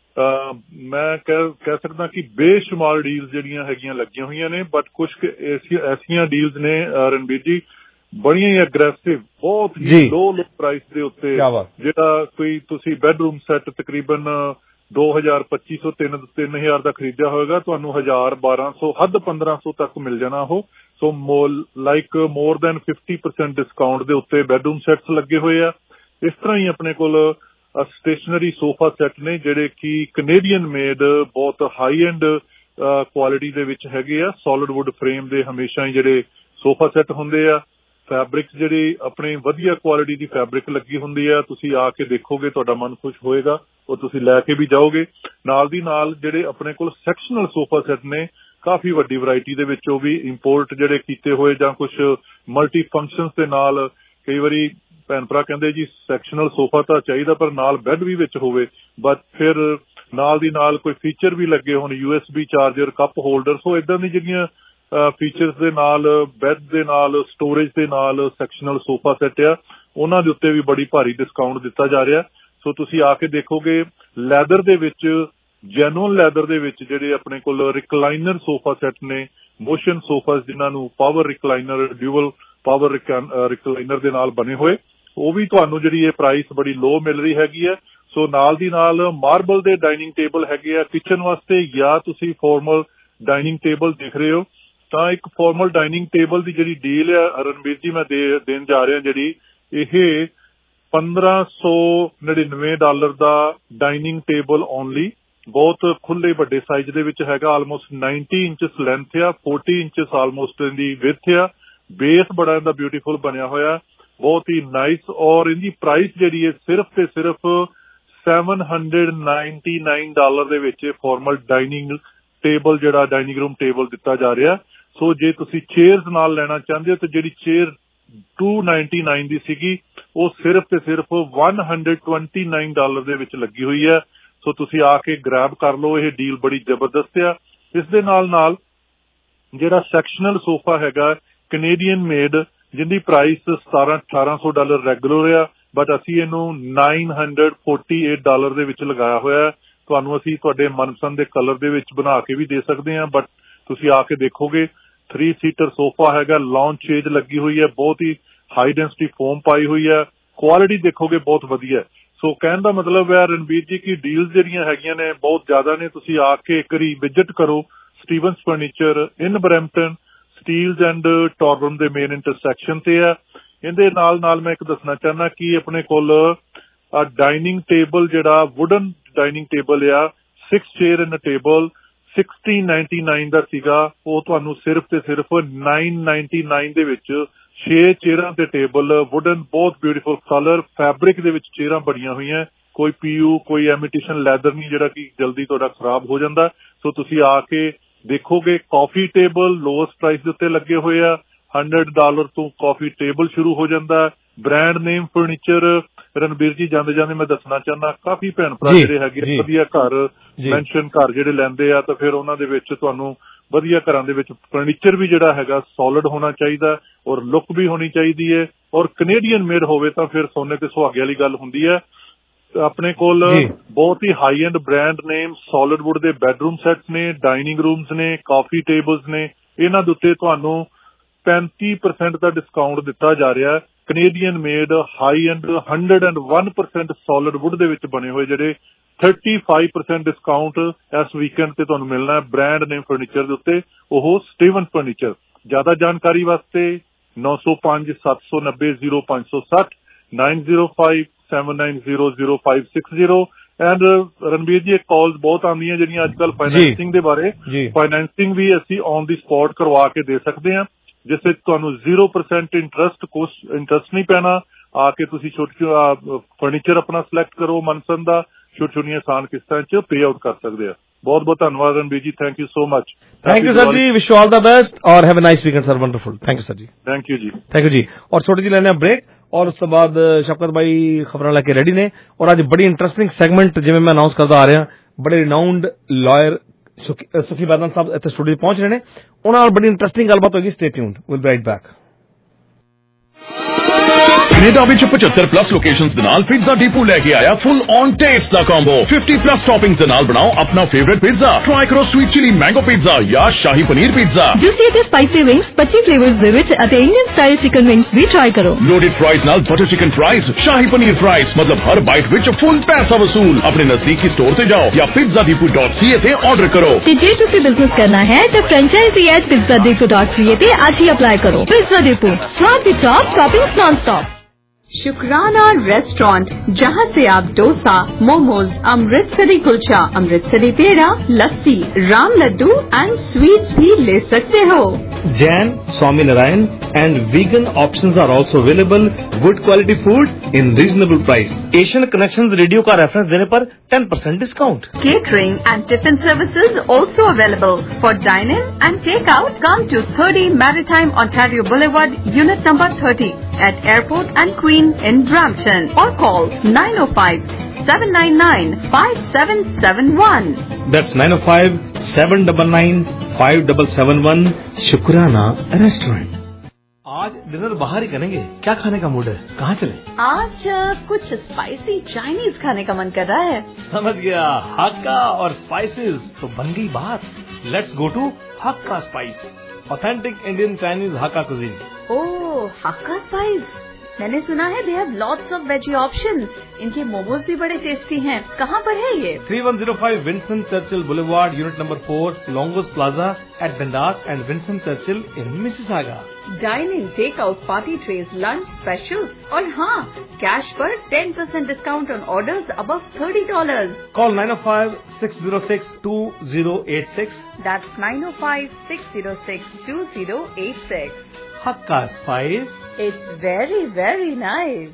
मैं कह कह सकदा कि बेशुमार डील्स जिहड़ियां हैगियां लगियां होईयां ने, बट कुछ ऐसियां डील्स ने रणबीर जी बड़ियां ही अग्रेसिव, बहुत ही लो लो प्राइस दे उत्ते, जिहड़ा कोई तुसी बेडरूम सैट तकरीबन दो हजार पच्ची सौ तीन तीन हजार का खरीदा होगा, तुहानू हजार बारह सौ हद पंद्रह सौ तक मिल जाना हो। So like more than fifty percent discount दे उत्ते बेडरूम सैट्स लगे हुए आ। इस तरह ही अपने कोल स्टेशनरी सोफा सैट ने जिहड़े कि कनेडियन मेड बहुत हाई एंड क्वालिटी दे विच हैगे आ। सॉलिड वुड फ्रेम दे हमेशा ही जिहड़े सोफा सैट हुंदे आ, फैब्रिक्स जिहड़ी अपनी वधिया क्वालिटी दी फैब्रिक लगी हुंदी है। तुसीं आके देखोगे, तुहाडा मन खुश होएगा और तुसीं लैके भी जाओगे। नाल दी नाल जिहड़े अपने कोल सैक्शनल सोफा सैट ने काफी वड्डी वैरायटी दे विच भी इंपोर्ट जिहड़े कीते होए जां कुछ मल्टी फंक्शनस दे नाल, कई वारी भैन भरा कहंदे जी सैक्शनल सोफा तां चाहीदा पर नाल बैड भी विच होवे, बट फिर नाल दी नाल कोई फीचर भी लगे होण, USB charger, cup holder. So इदां दी जिहड़ियां फीचर्स दे नाल, बैड दे नाल, स्टोरेज दे नाल सैक्शनल सोफा सैट आ, उन्हां दे उत्ते भी बड़ी भारी डिस्काउंट दिता जा रहा। सो तुसीं आके देखोगे, लैदर दे विच, जैनुअन लैदर दे विच जिहड़े अपने कोल रिकलाइनर सोफा सैट ने, मोशन सोफास जिन्हां नूं power recliner, dual power recliner दे नाल बने होए, वो भी तुहानू जिहड़ी ये प्राइस बड़ी लो मिल रही हैगी है। सो नाल दी नाल मार्बल दे डाइनिंग टेबल हैगे आ किचन वास्ते, या तुसीं फॉर्मल डाइनिंग टेबल देख रहे हो ਤਾਂ ਇੱਕ ਫਾਰਮਲ ਡਾਈਨਿੰਗ ਟੇਬਲ ਦੀ ਜਿਹੜੀ ਡੀਲ ਆ ਰਣਬੀਰ ਜੀ ਮੈਂ ਦੇ ਦੇਣ ਜਾ ਰਿਹਾ, ਜਿਹੜੀ ਇਹ ਪੰਦਰਾਂ ਸੌ ਨੜਿਨਵੇਂ ਡਾਲਰ ਦਾ ਡਾਈਨਿੰਗ ਟੇਬਲ ਓਨਲੀ, ਬਹੁਤ ਖੁੱਲੇ ਵੱਡੇ ਸਾਈਜ਼ ਦੇ ਵਿੱਚ ਹੈਗਾ, ਆਲਮੋਸਟ ਨਾਈਨਟੀ ਇੰਚਸ ਲੈਂਥ ਆ, ਫੋਰਟੀ ਇੰਚਸ ਆਲਮੋਸਟ ਇਹਦੀ ਵਿਡਥ ਆ, ਬੇਸ ਬੜਾ ਇਹਦਾ ਬਿਊਟੀਫੁਲ ਬਣਿਆ ਹੋਇਆ, ਬਹੁਤ ਹੀ ਨਾਈਸ। ਔਰ ਇਹਦੀ ਪ੍ਰਾਈਸ ਜਿਹੜੀ ਹੈ ਸਿਰਫ ਤੇ ਸਿਰਫ seven hundred ninety nine dollar ਦੇ ਵਿੱਚ ਫਾਰਮਲ ਡਾਈਨਿੰਗ ਟੇਬਲ ਜਿਹੜਾ ਡਾਈਨਿੰਗ ਰੂਮ ਟੇਬਲ ਦਿੱਤਾ ਜਾ ਰਿਹਾ। ਸੋ ਜੇ ਤੁਸੀਂ ਚੇਅਰਸ ਨਾਲ ਲੈਣਾ ਚਾਹੁੰਦੇ ਹੋ ਤਾਂ ਜਿਹੜੀ ਚੇਅਰ टू नाइनटी नाइन ਦੀ ਸੀਗੀ ਉਹ ਸਿਰਫ ਤੇ ਸਿਰਫ one hundred twenty nine dollar ਦੇ ਵਿੱਚ ਲੱਗੀ ਹੋਈ ਹੈ। ਸੋ ਤੁਸੀਂ ਆ ਕੇ ਗ੍ਰੈਬ ਕਰ ਲਓ, ਇਹ ਡੀਲ ਬੜੀ ਜ਼ਬਰਦਸਤ ਆ। ਇਸ ਦੇ ਨਾਲ ਨਾਲ ਜਿਹੜਾ ਸੈਕਸ਼ਨਲ ਸੋਫਾ ਹੈਗਾ ਕੈਨੇਡੀਅਨ ਮੇਡ, ਜਿਹਦੀ ਪ੍ਰਾਈਸ ਸਤਾਰਾਂ ਅਠਾਰਾਂ ਸੌ ਡਾਲਰ ਰੈਗੂਲਰ ਆ, ਬਟ ਅਸੀਂ ਇਹਨੂੰ nine hundred forty eight dollar ਦੇ ਵਿੱਚ ਲਗਾਇਆ ਹੋਇਆ। ਤੁਹਾਨੂੰ ਅਸੀਂ ਤੁਹਾਡੇ ਮਨਪਸੰਦ ਦੇ ਕਲਰ ਦੇ ਵਿੱਚ ਬਣਾ ਕੇ ਵੀ ਦੇ ਸਕਦੇ ਹਾਂ, ਬਟ ਤੁਸੀਂ ਆ ਕੇ ਦੇਖੋਗੇ ਥਰੀ ਸੀਟਰ ਸੋਫਾ ਹੈਗਾ, ਲੌਂਚ ਚੇਜ ਲੱਗੀ ਹੋਈ ਹੈ, ਬਹੁਤ ਹੀ ਹਾਈ ਡੈਂਸਿਟੀ ਫੋਮ ਪਾਈ ਹੋਈ ਹੈ, ਕੁਆਲਿਟੀ ਦੇਖੋਗੇ ਬਹੁਤ ਵਧੀਆ। ਸੋ ਕਹਿਣ ਦਾ ਮਤਲਬ ਹੈ ਰਣਬੀਰ ਜੀ ਕਿ ਡੀਲਸ ਜਿਹੜੀਆਂ ਹੈਗੀਆਂ ਨੇ ਬਹੁਤ ਜ਼ਿਆਦਾ ਨੇ। ਤੁਸੀਂ ਆ ਕੇ ਇੱਕ ਵਾਰੀ ਵਿਜ਼ਿਟ ਕਰੋ Stevens furniture in Brampton, Steeles and Torbram ਦੇ ਮੇਨ ਇੰਟਰਸੈਕਸ਼ਨ ਤੇ ਆ। ਇਹਦੇ ਨਾਲ ਨਾਲ ਮੈਂ ਇੱਕ ਦੱਸਣਾ ਚਾਹੁੰਦਾ ਕਿ ਆਪਣੇ ਕੋਲ ਡਾਈਨਿੰਗ ਟੇਬਲ ਜਿਹੜਾ ਵੁਡਨ ਡਾਈਨਿੰਗ ਟੇਬਲ ਆ, six chair in table sixty ninety nine ਦਾ ਸੀਗਾ, ਉਹ ਤੁਹਾਨੂੰ ਸਿਰਫ ਤੇ ਸਿਰਫ ਨਾਈਨ ਨਾਈਨਟੀ ਨਾਈਨ ਦੇ ਵਿੱਚ ਛੇ ਚੇਅਰਾਂ ਤੇ ਟੇਬਲ ਵੁਡਨ, ਬਹੁਤ ਬਿਊਟੀਫੁਲ ਕਲਰ ਫੈਬਰਿਕ ਦੇ ਵਿੱਚ ਚੇਅਰਾਂ ਬਣੀਆਂ ਹੋਈਆਂ, ਕੋਈ ਪੀਯੂ ਕੋਈ ਐਮੀਟੇਸ਼ਨ ਲੈਦਰ ਨਹੀਂ ਜਿਹੜਾ ਕਿ ਜਲਦੀ ਤੁਹਾਡਾ ਖਰਾਬ ਹੋ ਜਾਂਦਾ। ਸੋ ਤੁਸੀਂ ਆ ਕੇ ਦੇਖੋਗੇ ਕਾਫੀ ਟੇਬਲ ਲੋਐਸਟ ਪ੍ਰਾਈਸ ਦੇ ਉੱਤੇ ਲੱਗੇ ਹੋਏ ਆ, ਹੰਡਰਡ ਡਾਲਰ ਤੋਂ ਕਾਫੀ ਟੇਬਲ ਸ਼ੁਰੂ ਹੋ ਜਾਂਦਾ। ਬ੍ਰਾਂਡ ਨੇਮ ਫਰਨੀਚਰ ਰਣਬੀਰ ਜੀ ਜਾਂਦੇ ਜਾਂਦੇ ਮੈਂ ਦੱਸਣਾ ਚਾਹੁੰਦਾ, ਕਾਫੀ ਭੈਣ ਭਰਾ ਜਿਹੜੇ ਹੈਗੇ ਵਧੀਆ ਘਰ ਮੈਂਸ਼ਨ ਘਰ ਜਿਹੜੇ ਲੈਂਦੇ ਆ ਤਾਂ ਫਿਰ ਉਹਨਾਂ ਦੇ ਵਿੱਚ ਤੁਹਾਨੂੰ ਵਧੀਆ ਘਰਾਂ ਦੇ ਵਿੱਚ ਫਰਨੀਚਰ ਵੀ ਜਿਹੜਾ ਹੈਗਾ ਸੋਲਿਡ ਹੋਣਾ ਚਾਹੀਦਾ ਔਰ ਲੁੱਕ ਵੀ ਹੋਣੀ ਚਾਹੀਦੀ ਹੈ, ਔਰ ਕੈਨੇਡੀਅਨ ਮੇਡ ਹੋਵੇ ਤਾਂ ਫਿਰ ਸੋਨੇ ਤੇ ਸੁਹਾਗੇ ਵਾਲੀ ਗੱਲ ਹੁੰਦੀ ਹੈ। ਆਪਣੇ ਕੋਲ ਬਹੁਤ ਹੀ high end brand name solid wood ਦੇ ਬੈਡਰੂਮ ਸੈਟਸ ਨੇ, ਡਾਈਨਿੰਗ ਰੂਮਸ ਨੇ, ਕਾਫੀ ਟੇਬਲਸ ਨੇ, ਇਹਨਾਂ ਦੇ ਉੱਤੇ ਤੁਹਾਨੂੰ ਪੈਂਤੀ ਪਰਸੈਂਟ ਦਾ ਡਿਸਕਾਊਂਟ ਦਿੱਤਾ ਜਾ ਰਿਹਾ। Canadian made high end hundred and one percent solid wood ਦੇ ਵਿੱਚ ਬਣੇ ਹੋਏ ਜਿਹੜੇ ਥਰਟੀ ਫਾਈਵ ਪਰਸੈਂਟ ਡਿਸਕਾਊਂਟ ਇਸ ਵੀਕਐਂਡ ਤੇ ਤੁਹਾਨੂੰ ਮਿਲਣਾ ਹੈ ਬ੍ਰਾਂਡ ਨੇਮ ਫਰਨੀਚਰ ਦੇ ਉੱਤੇ, ਉਹ ਸਟੀਵਨ ਫਰਨੀਚਰ। ਜ਼ਿਆਦਾ ਜਾਣਕਾਰੀ ਵਾਸਤੇ ਨੌ ਸੌ ਪੰਜ ਸੱਤ ਸੌ ਨੱਬੇ ਜ਼ੀਰੋ ਪੰਜ ਸੌ ਸੱਠ nine zero five seven nine zero zero five six zero. And Ranbir ji calls ਬਹੁਤ ਆਉਂਦੀਆਂ ਜਿਹੜੀਆਂ ਅੱਜ ਕੱਲ੍ਹ ਫਾਈਨੈਂਸਿੰਗ ਦੇ ਬਾਰੇ, ਫਾਈਨੈਂਸਿੰਗ ਵੀ ਅਸੀਂ ਔਨ ਦੀ ਸਪੌਟ ਕਰਵਾ ਕੇ ਦੇ ਸਕਦੇ ਹਾਂ, ਜਿਸ ਵਿੱਚ ਤੁਹਾਨੂੰ zero percent interest cost interest ਨਹੀਂ ਪੈਣਾ। ਆ ਕੇ ਤੁਸੀਂ ਛੋਟੀ ਫਰਨੀਚਰ ਆਪਣਾ ਸਿਲੈਕਟ ਕਰੋ ਮਨਪਸੰਦ ਦਾ, ਛੋਟੀ ਛੋਟੀਆਂ ਆਸਾਨ ਕਿਸ਼ਤਾਂ ਚ ਪੇ ਆਊਟ ਕਰ ਸਕਦੇ ਆ। ਬਹੁਤ ਬਹੁਤ ਧੰਨਵਾਦ Ranbir ji, thank you so much. Thank you sir ji, wish you all the best ਔਰ have a nice weekend sir, wonderful, thank you sir ji. Thank you ji, thank you ji. ਔਰ ਛੋਟੀ ਜੀ ਲੈਣੇ ਆ ਬ੍ਰੇਕ ਔਰ ਉਸ ਤੋਂ ਬਾਅਦ ਸ਼ਫਕਤ ਭਾਈ ਖਬਰਾਂ ਲੈ ਕੇ ਰੈਡੀ ਨੇ। ਔਰ ਅੱਜ ਬੜੀ ਇੰਟਰਸਟਿੰਗ ਸੈਗਮੈਂਟ ਜਿਵੇਂ ਮੈਂ ਅਨਾਉਂਸ ਕਰਦਾ ਆ ਰਿਹਾ, ਬੜੇ ਰਿਨਾਊਂਡ ਲਾਇਰ ਸੁਖੀ ਬਾਦਲ ਸਾਹਿਬ ਇੱਥੇ ਸਟੂਡੀਓ ਪਹੁੰਚ ਰਹੇ ਨੇ, ਉਹਨਾਂ ਨਾਲ ਬੜੀ ਇੰਟਰਸਟਿੰਗ ਗੱਲਬਾਤ ਹੋਏਗੀ। Stay tuned, will be right back. Canada ਵਿੱਚ ਪਚੱਤਰ ਪਲੱਸ ਲੋਕੇਸ਼ਨਸ ਦੇ ਨਾਲ ਪਿਜ਼ਾ ਡੀਪੂ ਲੈ ਕੇ ਆਇਆ ਫੁੱਲ ਔਨ ਟੇਸਟ ਦਾ ਕੰਬੋ। ਫਿਫਟੀ ਪਲੱਸ ਟੌਪਿੰਗਸ ਦੇ ਨਾਲ ਬਣਾਓ ਆਪਣਾ ਫੇਵਰਿਟ ਪਿਜ਼ਾ। ਟਰਾਈ ਕਰੋ ਸਵੀਟ ਚਿਲੀ ਮੈਂਗੋ ਪਿਜ਼ਾ ਜਾਂ ਸ਼ਾਹੀ ਪਨੀਰ ਪਿਜ਼ਾ। ਜੂਸੀ ਅਤੇ ਸਪਾਈਸੀ ਵਿੰਗਸ ਪੱਚੀ ਫਲੇਵਰਸ ਦੇ ਵਿੱਚ ਅਤੇ ਇੰਡੀਅਨ ਸਟਾਈਲ ਚਿਕਨ ਵਿੰਗਸ ਵੀ ਟਰਾਈ ਕਰੋ। ਲੋਡਡ ਫਰਾਈਜ਼ ਨਾਲ butter chicken fries, shahi paneer fries, ਮਤਲਬ ਹਰ ਬਾਈਟ ਵਿੱਚ ਫੁੱਲ ਪੈਸਾ ਵਸੂਲ। ਆਪਣੇ ਨਜ਼ਦੀਕੀ ਸਟੋਰ ਤੇ ਜਾਓ ਜਾਂ pizza Depot dot C A ਤੇ ਆਰਡਰ ਕਰੋ। ਤੇ ਜੇ ਤੁਸੀਂ ਬਿਜ਼ਨਸ ਕਰਨਾ ਹੈ ਤਾਂ franchisee at pizza Depot dot C A ਤੇ ਅੱਜ ਹੀ ਅਪਲਾਈ ਕਰੋ। ਪਿਜ਼ਾ ਡੀਪੂ, स्वाद की top, toppings non stop. Shukrana restaurant, जहां से आप डोसा, मोमोज, अमृतसरी कुलचा, अमृतसरी पेड़ा, लस्सी, राम लड्डू एंड स्वीट्स भी ले सकते हो। Jain, Swami Narayan and vegan options are also available. Good quality food in reasonable price. Asian Connections radio का रेफरेंस देने पर ten percent discount. Catering and tiffin services also available. For dine-in and take-out, come to thirty Maritime Ontario Boulevard, unit number thirty at Airport and Queen in Brampton, or call nine oh five, seven nine nine, five seven seven one. That's nine oh five, seven nine nine, five seven seven one. Shukrana restaurant. आज dinner बाहर ही करेंगे, क्या खाने का mood है, कहाँ चले? आज कुछ स्पाइसी चाइनीज खाने का मन कर रहा है। समझ गया, हक्का और स्पाइसेस तो बन गई बात। Let's go to Hakka spice, authentic Indian Chinese Hakka cuisine. Oh, Hakka spice, मैंने सुना है they have lots of veggie options. इनके मोमोज भी बड़े टेस्टी हैं। कहाँ पर है ये? Three one zero five Winston Churchill boulevard, unit number four, Longo's plaza at Bindass and Winston Churchill in Mississauga. Dine in, take out, party trays, lunch specials और हाँ, कैश पर ten percent discount on orders above thirty dollars. Call nine O five, six zero six, two zero eight six. That's nine O five, six zero six, two zero eight six. Hakka spice, It's very, very nice.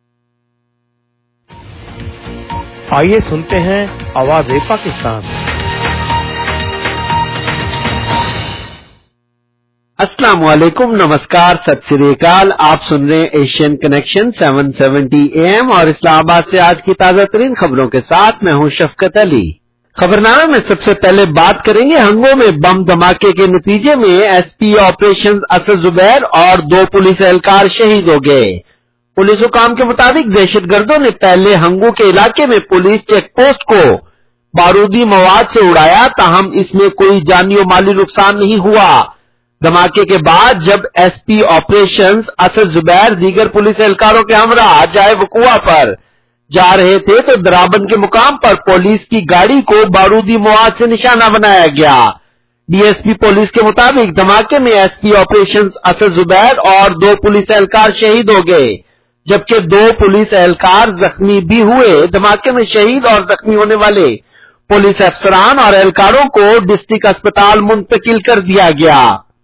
आइए सुनते हैं आवाज़ पाकिस्तान। अस्सलाम वालेकुम, नमस्कार, सत श्री अकाल। आप सुन रहे हैं एशियन कनेक्शन सात सौ सत्तर ए एम और इस्लामाबाद से आज की ताजा तरीन खबरों के साथ मैं हूं शफकत अली। खबरनामे में सबसे पहले बात करेंगे हंगो में बम धमाके के नतीजे में एसपी ऑपरेशन असद जुबैर और दो पुलिस एहलकार शहीद हो गए। पुलिस हुकाम के मुताबिक दहशतगर्दों ने पहले हंगो के इलाके में पुलिस चेक पोस्ट को बारूदी मवाद से उड़ाया, ताहम इसमें कोई जानी और माली नुकसान नहीं हुआ। धमाके के बाद जब एसपी ऑपरेशंस असद जुबैर दीगर पुलिस एहलकारों के हमरा जाए वकुआ पर जा रहे थे तो दराबन के मुकाम पर पुलिस की गाड़ी को बारूदी मवाद से निशाना बनाया गया। डीएसपी पुलिस के मुताबिक धमाके में एसपी ऑपरेशंस असद जुबैर और दो पुलिस एहलकार शहीद हो गए, जबकि दो पुलिस एहलकार जख्मी भी हुए। धमाके में शहीद और जख्मी होने वाले पुलिस अफसरान और एहलकारों को डिस्ट्रिक्ट अस्पताल मुंतकिल कर दिया गया।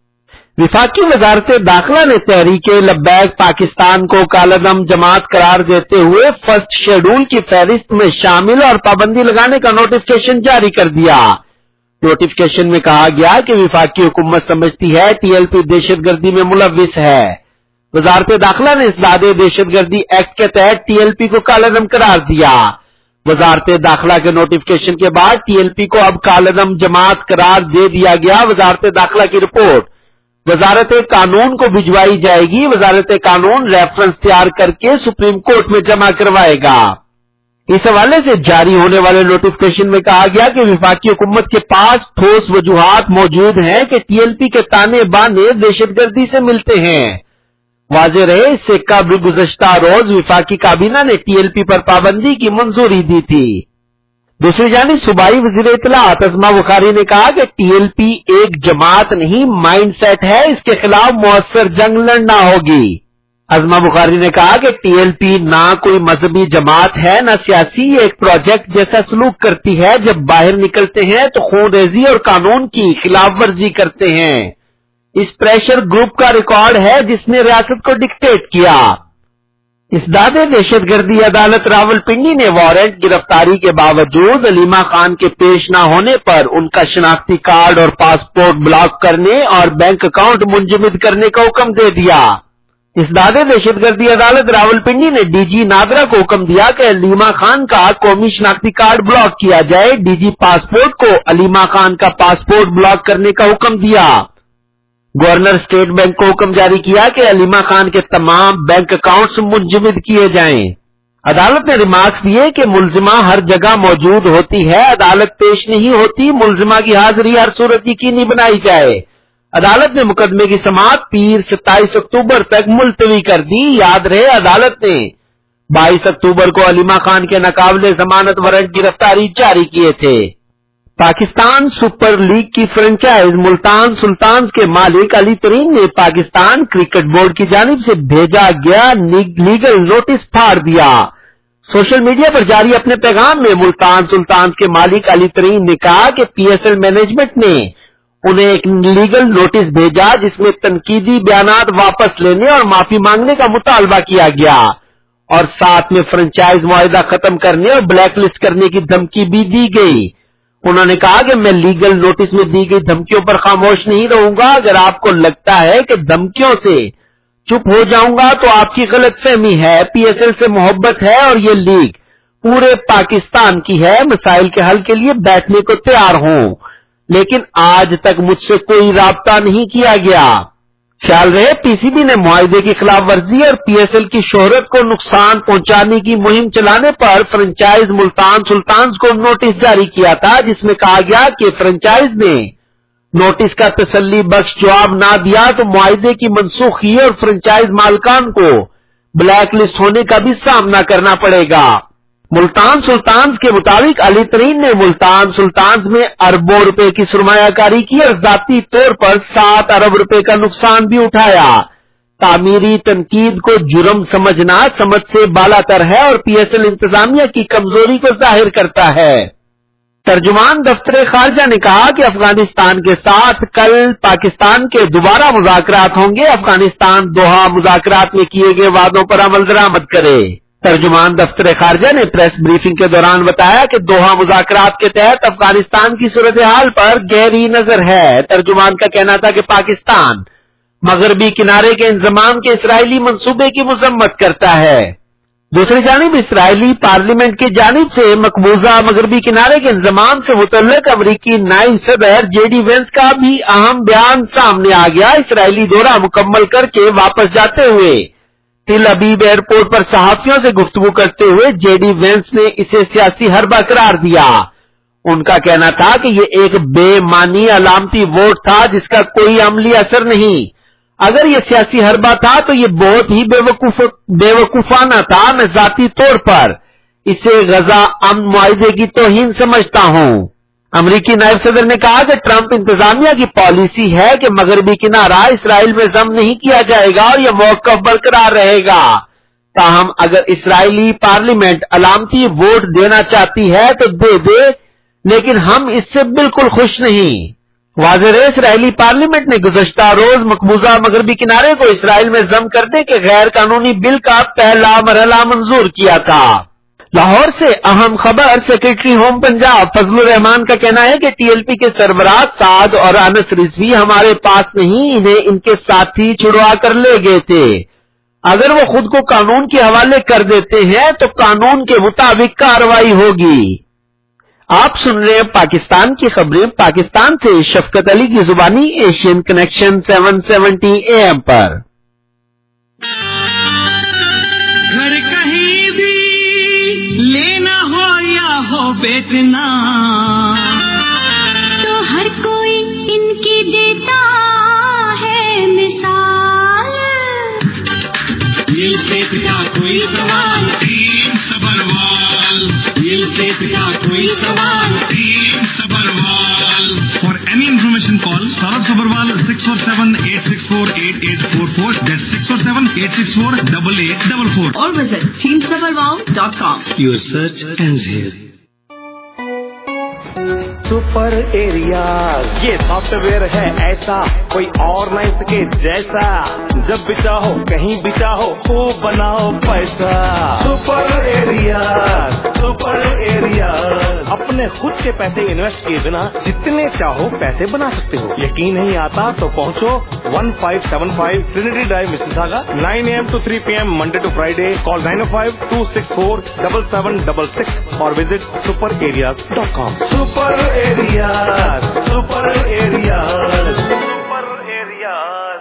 विफाकी वजारत दाखिला ने तहरीके लब्बैक पाकिस्तान को कालादम जमात करार देते हुए फर्स्ट शेड्यूल की फहरिस्त में शामिल और पाबंदी लगाने का नोटिफिकेशन जारी कर दिया। नोटिफिकेशन में कहा गया कि विफाकी हुकूमत समझती है टीएलपी दहशतगर्दी में मुलव्विस है। वजारत दाखिला ने इस दादे दहशतगर्दी एक्ट के तहत टीएलपी को कालादम करार दिया। वजारत दाखिला के नोटिफिकेशन के बाद टीएलपी को अब कालादम जमात करार दे दिया गया। वजारत दाखिला की रिपोर्ट वजारत कानून को भिजवाई जाएगी। वजारत कानून रेफरेंस तैयार करके सुप्रीम कोर्ट में जमा करवाएगा। इस हवाले से जारी होने वाले नोटिफिकेशन में कहा गया कि विफाकी हुकूमत के पास ठोस वजूहात मौजूद हैं कि टीएलपी के ताने बाने दहशतगर्दी से मिलते हैं। वाज़ेह रहे, इससे कबल गुज़श्ता रोज विफाकी काबीना ने टीएलपी पर पाबंदी की मंजूरी दी थी। दूसरी जानिब सूबाई वज़ीर इत्तलात अज़मा बुखारी ने कहा कि टीएलपी एक जमात नहीं माइंडसेट है, इसके खिलाफ मुअस्सर जंग लड़ना होगी। अज़मा बुखारी ने कहा कि टीएलपी ना कोई मजहबी जमात है न सियासी, ये एक प्रोजेक्ट जैसा सलूक करती है। जब बाहर निकलते हैं तो खून रेजी और कानून की खिलाफ वर्जी करते हैं। इस प्रेशर ग्रुप का रिकॉर्ड है जिसने रियासत को डिक्टेट किया। इस दादे दहशतगर्दी अदालत रावलपिंडी ने वारंट गिरफ्तारी के बावजूद अलीमा खान के पेश न होने पर उनका शनाख्ती कार्ड और पासपोर्ट ब्लॉक करने और बैंक अकाउंट मुंजमद करने का हुक्म दे दिया। इस दादे दहशतगर्दी अदालत रावलपिंडी ने डीजी नादरा को हुक्म दिया कि अलीमा खान का कौमी शनाख्ती कार्ड ब्लॉक किया जाए। डीजी पासपोर्ट को अलीमा खान का पासपोर्ट ब्लॉक करने का हुक्म दिया। गवर्नर स्टेट बैंक को हुक्म जारी किया कि अलीमा खान के तमाम बैंक अकाउंट्स मुंजमद किए जाएं। अदालत ने रिमार्क्स दिए कि मुलजिमा हर जगह मौजूद होती है, अदालत पेश नहीं होती, मुलजिमा की हाजिरी हर सूरत यकीनी बनाई जाए। अदालत ने मुकदमे की समाअत पीर सत्ताईस अक्टूबर तक मुलतवी कर दी। याद रहे, अदालत ने बाईस अक्टूबर को अलीमा खान के नाकाबिले जमानत वारंट गिरफ्तारी जारी किए थे। पाकिस्तान सुपर लीग की फ्रेंचाइज मुल्तान सुल्तान्स के मालिक अली तरीन ने पाकिस्तान क्रिकेट बोर्ड की जानिब से भेजा गया लीगल नोटिस फाड़ दिया। सोशल मीडिया पर जारी अपने पैगाम में मुल्तान सुल्तान्स के मालिक अली तरीन ने कहा कि पीएसएल मैनेजमेंट ने उन्हें एक लीगल नोटिस भेजा जिसमें तनकीदी बयानात वापस लेने और माफी मांगने का मुतालबा किया गया और साथ में फ्रेंचाइज मुआहिदा खत्म करने और ब्लैकलिस्ट करने की धमकी भी दी गई। उन्होंने कहा कि मैं लीगल नोटिस में दी गई धमकियों पर खामोश नहीं रहूंगा। अगर आपको लगता है कि धमकियों से चुप हो जाऊंगा तो आपकी गलतफहमी है। पीएसएल से मोहब्बत है और ये लीग पूरे पाकिस्तान की है। मसाइल के हल के लिए बैठने को तैयार हूं, लेकिन आज तक मुझसे कोई राब्ता नहीं किया गया। ख्याल रहे, पीसीबी ने मुआहिदे की खिलाफ वर्जी और पीएसएल की शोहरत को नुकसान पहुंचाने की मुहिम चलाने पर फ्रेंचाइज मुल्तान सुल्तान्स को नोटिस जारी किया था, जिसमें कहा गया कि फ्रेंचाइज ने नोटिस का तसल्ली बख्श जवाब ना दिया तो मुआहिदे की मनसूखी और फ्रेंचाइज मालिकान को ब्लैक लिस्ट होने का भी सामना करना पड़ेगा। मुल्तान सुल्तान्स के मुताबिक अली तरीन ने मुल्तान सुल्तान्स में अरबों रुपए की सरमायाकारी की और जाती तौर पर सात अरब रुपए का नुकसान भी उठाया। तामीरी तनकीद को जुर्म समझना समझ से बालातर है और पीएसएल इंतजामिया की कमजोरी को जाहिर करता है। तर्जुमान दफ्तर खारजा ने कहा कि अफगानिस्तान के साथ कल पाकिस्तान के दोबारा मुज़ाकरात होंगे। अफगानिस्तान दोहा मुज़ाकरात में किए गए वादों पर अमल दरामद करे। तर्जुमान दफ्तर खारजा ने प्रेस ब्रीफिंग के दौरान बताया कि दोहा मुज़ाकरात के तहत अफगानिस्तान की सूरत हाल पर गहरी नजर है। तर्जुमान का कहना था कि पाकिस्तान मगरबी किनारे के इंजमाम के इसराइली मंसूबे की मजम्मत करता है। दूसरी जानिब इसराइली पार्लियामेंट की जानिब से मकबूजा मगरबी किनारे के इंजमाम से मुतल्लिक अमरीकी नायब सदर जेडी वेंस का भी अहम बयान सामने आ गया। इसराइली दौरा मुकम्मल करके वापस जाते हुए तिल अबीब एयरपोर्ट पर सहाफियों से गुफ्तगू करते हुए जेडी वेंस ने इसे सियासी हरबा करार दिया। उनका कहना था कि ये एक बेमानी अलामती वोट था जिसका कोई अमली असर नहीं। अगर ये सियासी हरबा था तो ये बहुत ही बेवकूफ बेवकूफाना था। मैं जाती तौर पर इसे गजा अमन मुआहिदे की तौहीन समझता हूँ। अमरीकी नायब सदर ने कहा कि ट्रंप इंतजामिया की पॉलिसी है कि मगरबी किनारा इसराइल में जम नहीं किया जाएगा और यह मौक़िफ़ बरकरार रहेगा। ताहम अगर इसराइली पार्लियामेंट अलामती वोट देना चाहती है तो दे दे, लेकिन हम इससे बिल्कुल खुश नहीं। वाज़ेह है इसराइली पार्लियामेंट ने गुज़श्ता रोज मकबूजा मगरबी किनारे को इसराइल में जम करने के गैर कानूनी बिल का पहला मरहला मंजूर किया था। लाहौर से अहम खबर, सेक्रेटरी होम पंजाब फजलुर रहमान का कहना है कि टीएलपी के सरबराह साद और अनस रिजवी हमारे पास नहीं, इन्हें इनके साथी छुड़वा कर ले गए थे। अगर वो खुद को कानून के हवाले कर देते हैं तो कानून के मुताबिक कार्रवाई होगी। आप सुन रहे हैं पाकिस्तान की खबरें पाकिस्तान से शफकत अली की जुबानी Asian connection seven seventy A M पर। घर कहीं भी लेना हो या हो बेचना तो हर कोई इनकी देता है मिसाल। दिल से क्या कोई सवाल टीम सबरवाल, दिल से क्या कोई सवाल team Sabarwal. For any information call Saurabh Sabarwal six four seven eight six four eight eight four four, that six four seven eight six four double eight double four, or visit team sabharwal dot com. Your search ends here. Super area ये software है ऐसा कोई और नहीं सके जैसा। जब भी चाहो कहीं भी चाहो खूब बनाओ पैसा। सुपर एरिया सुपर एरिया अपने खुद के पैसे इन्वेस्ट किए बिना जितने चाहो पैसे बना सकते हो। यकीन नहीं आता तो पहुंचो one five seven five Trinity drive Mississauga, nine A M to three P M Monday to Friday. Call nine O five two six four double seven double six और visit super areas dot com. Super area super area super area.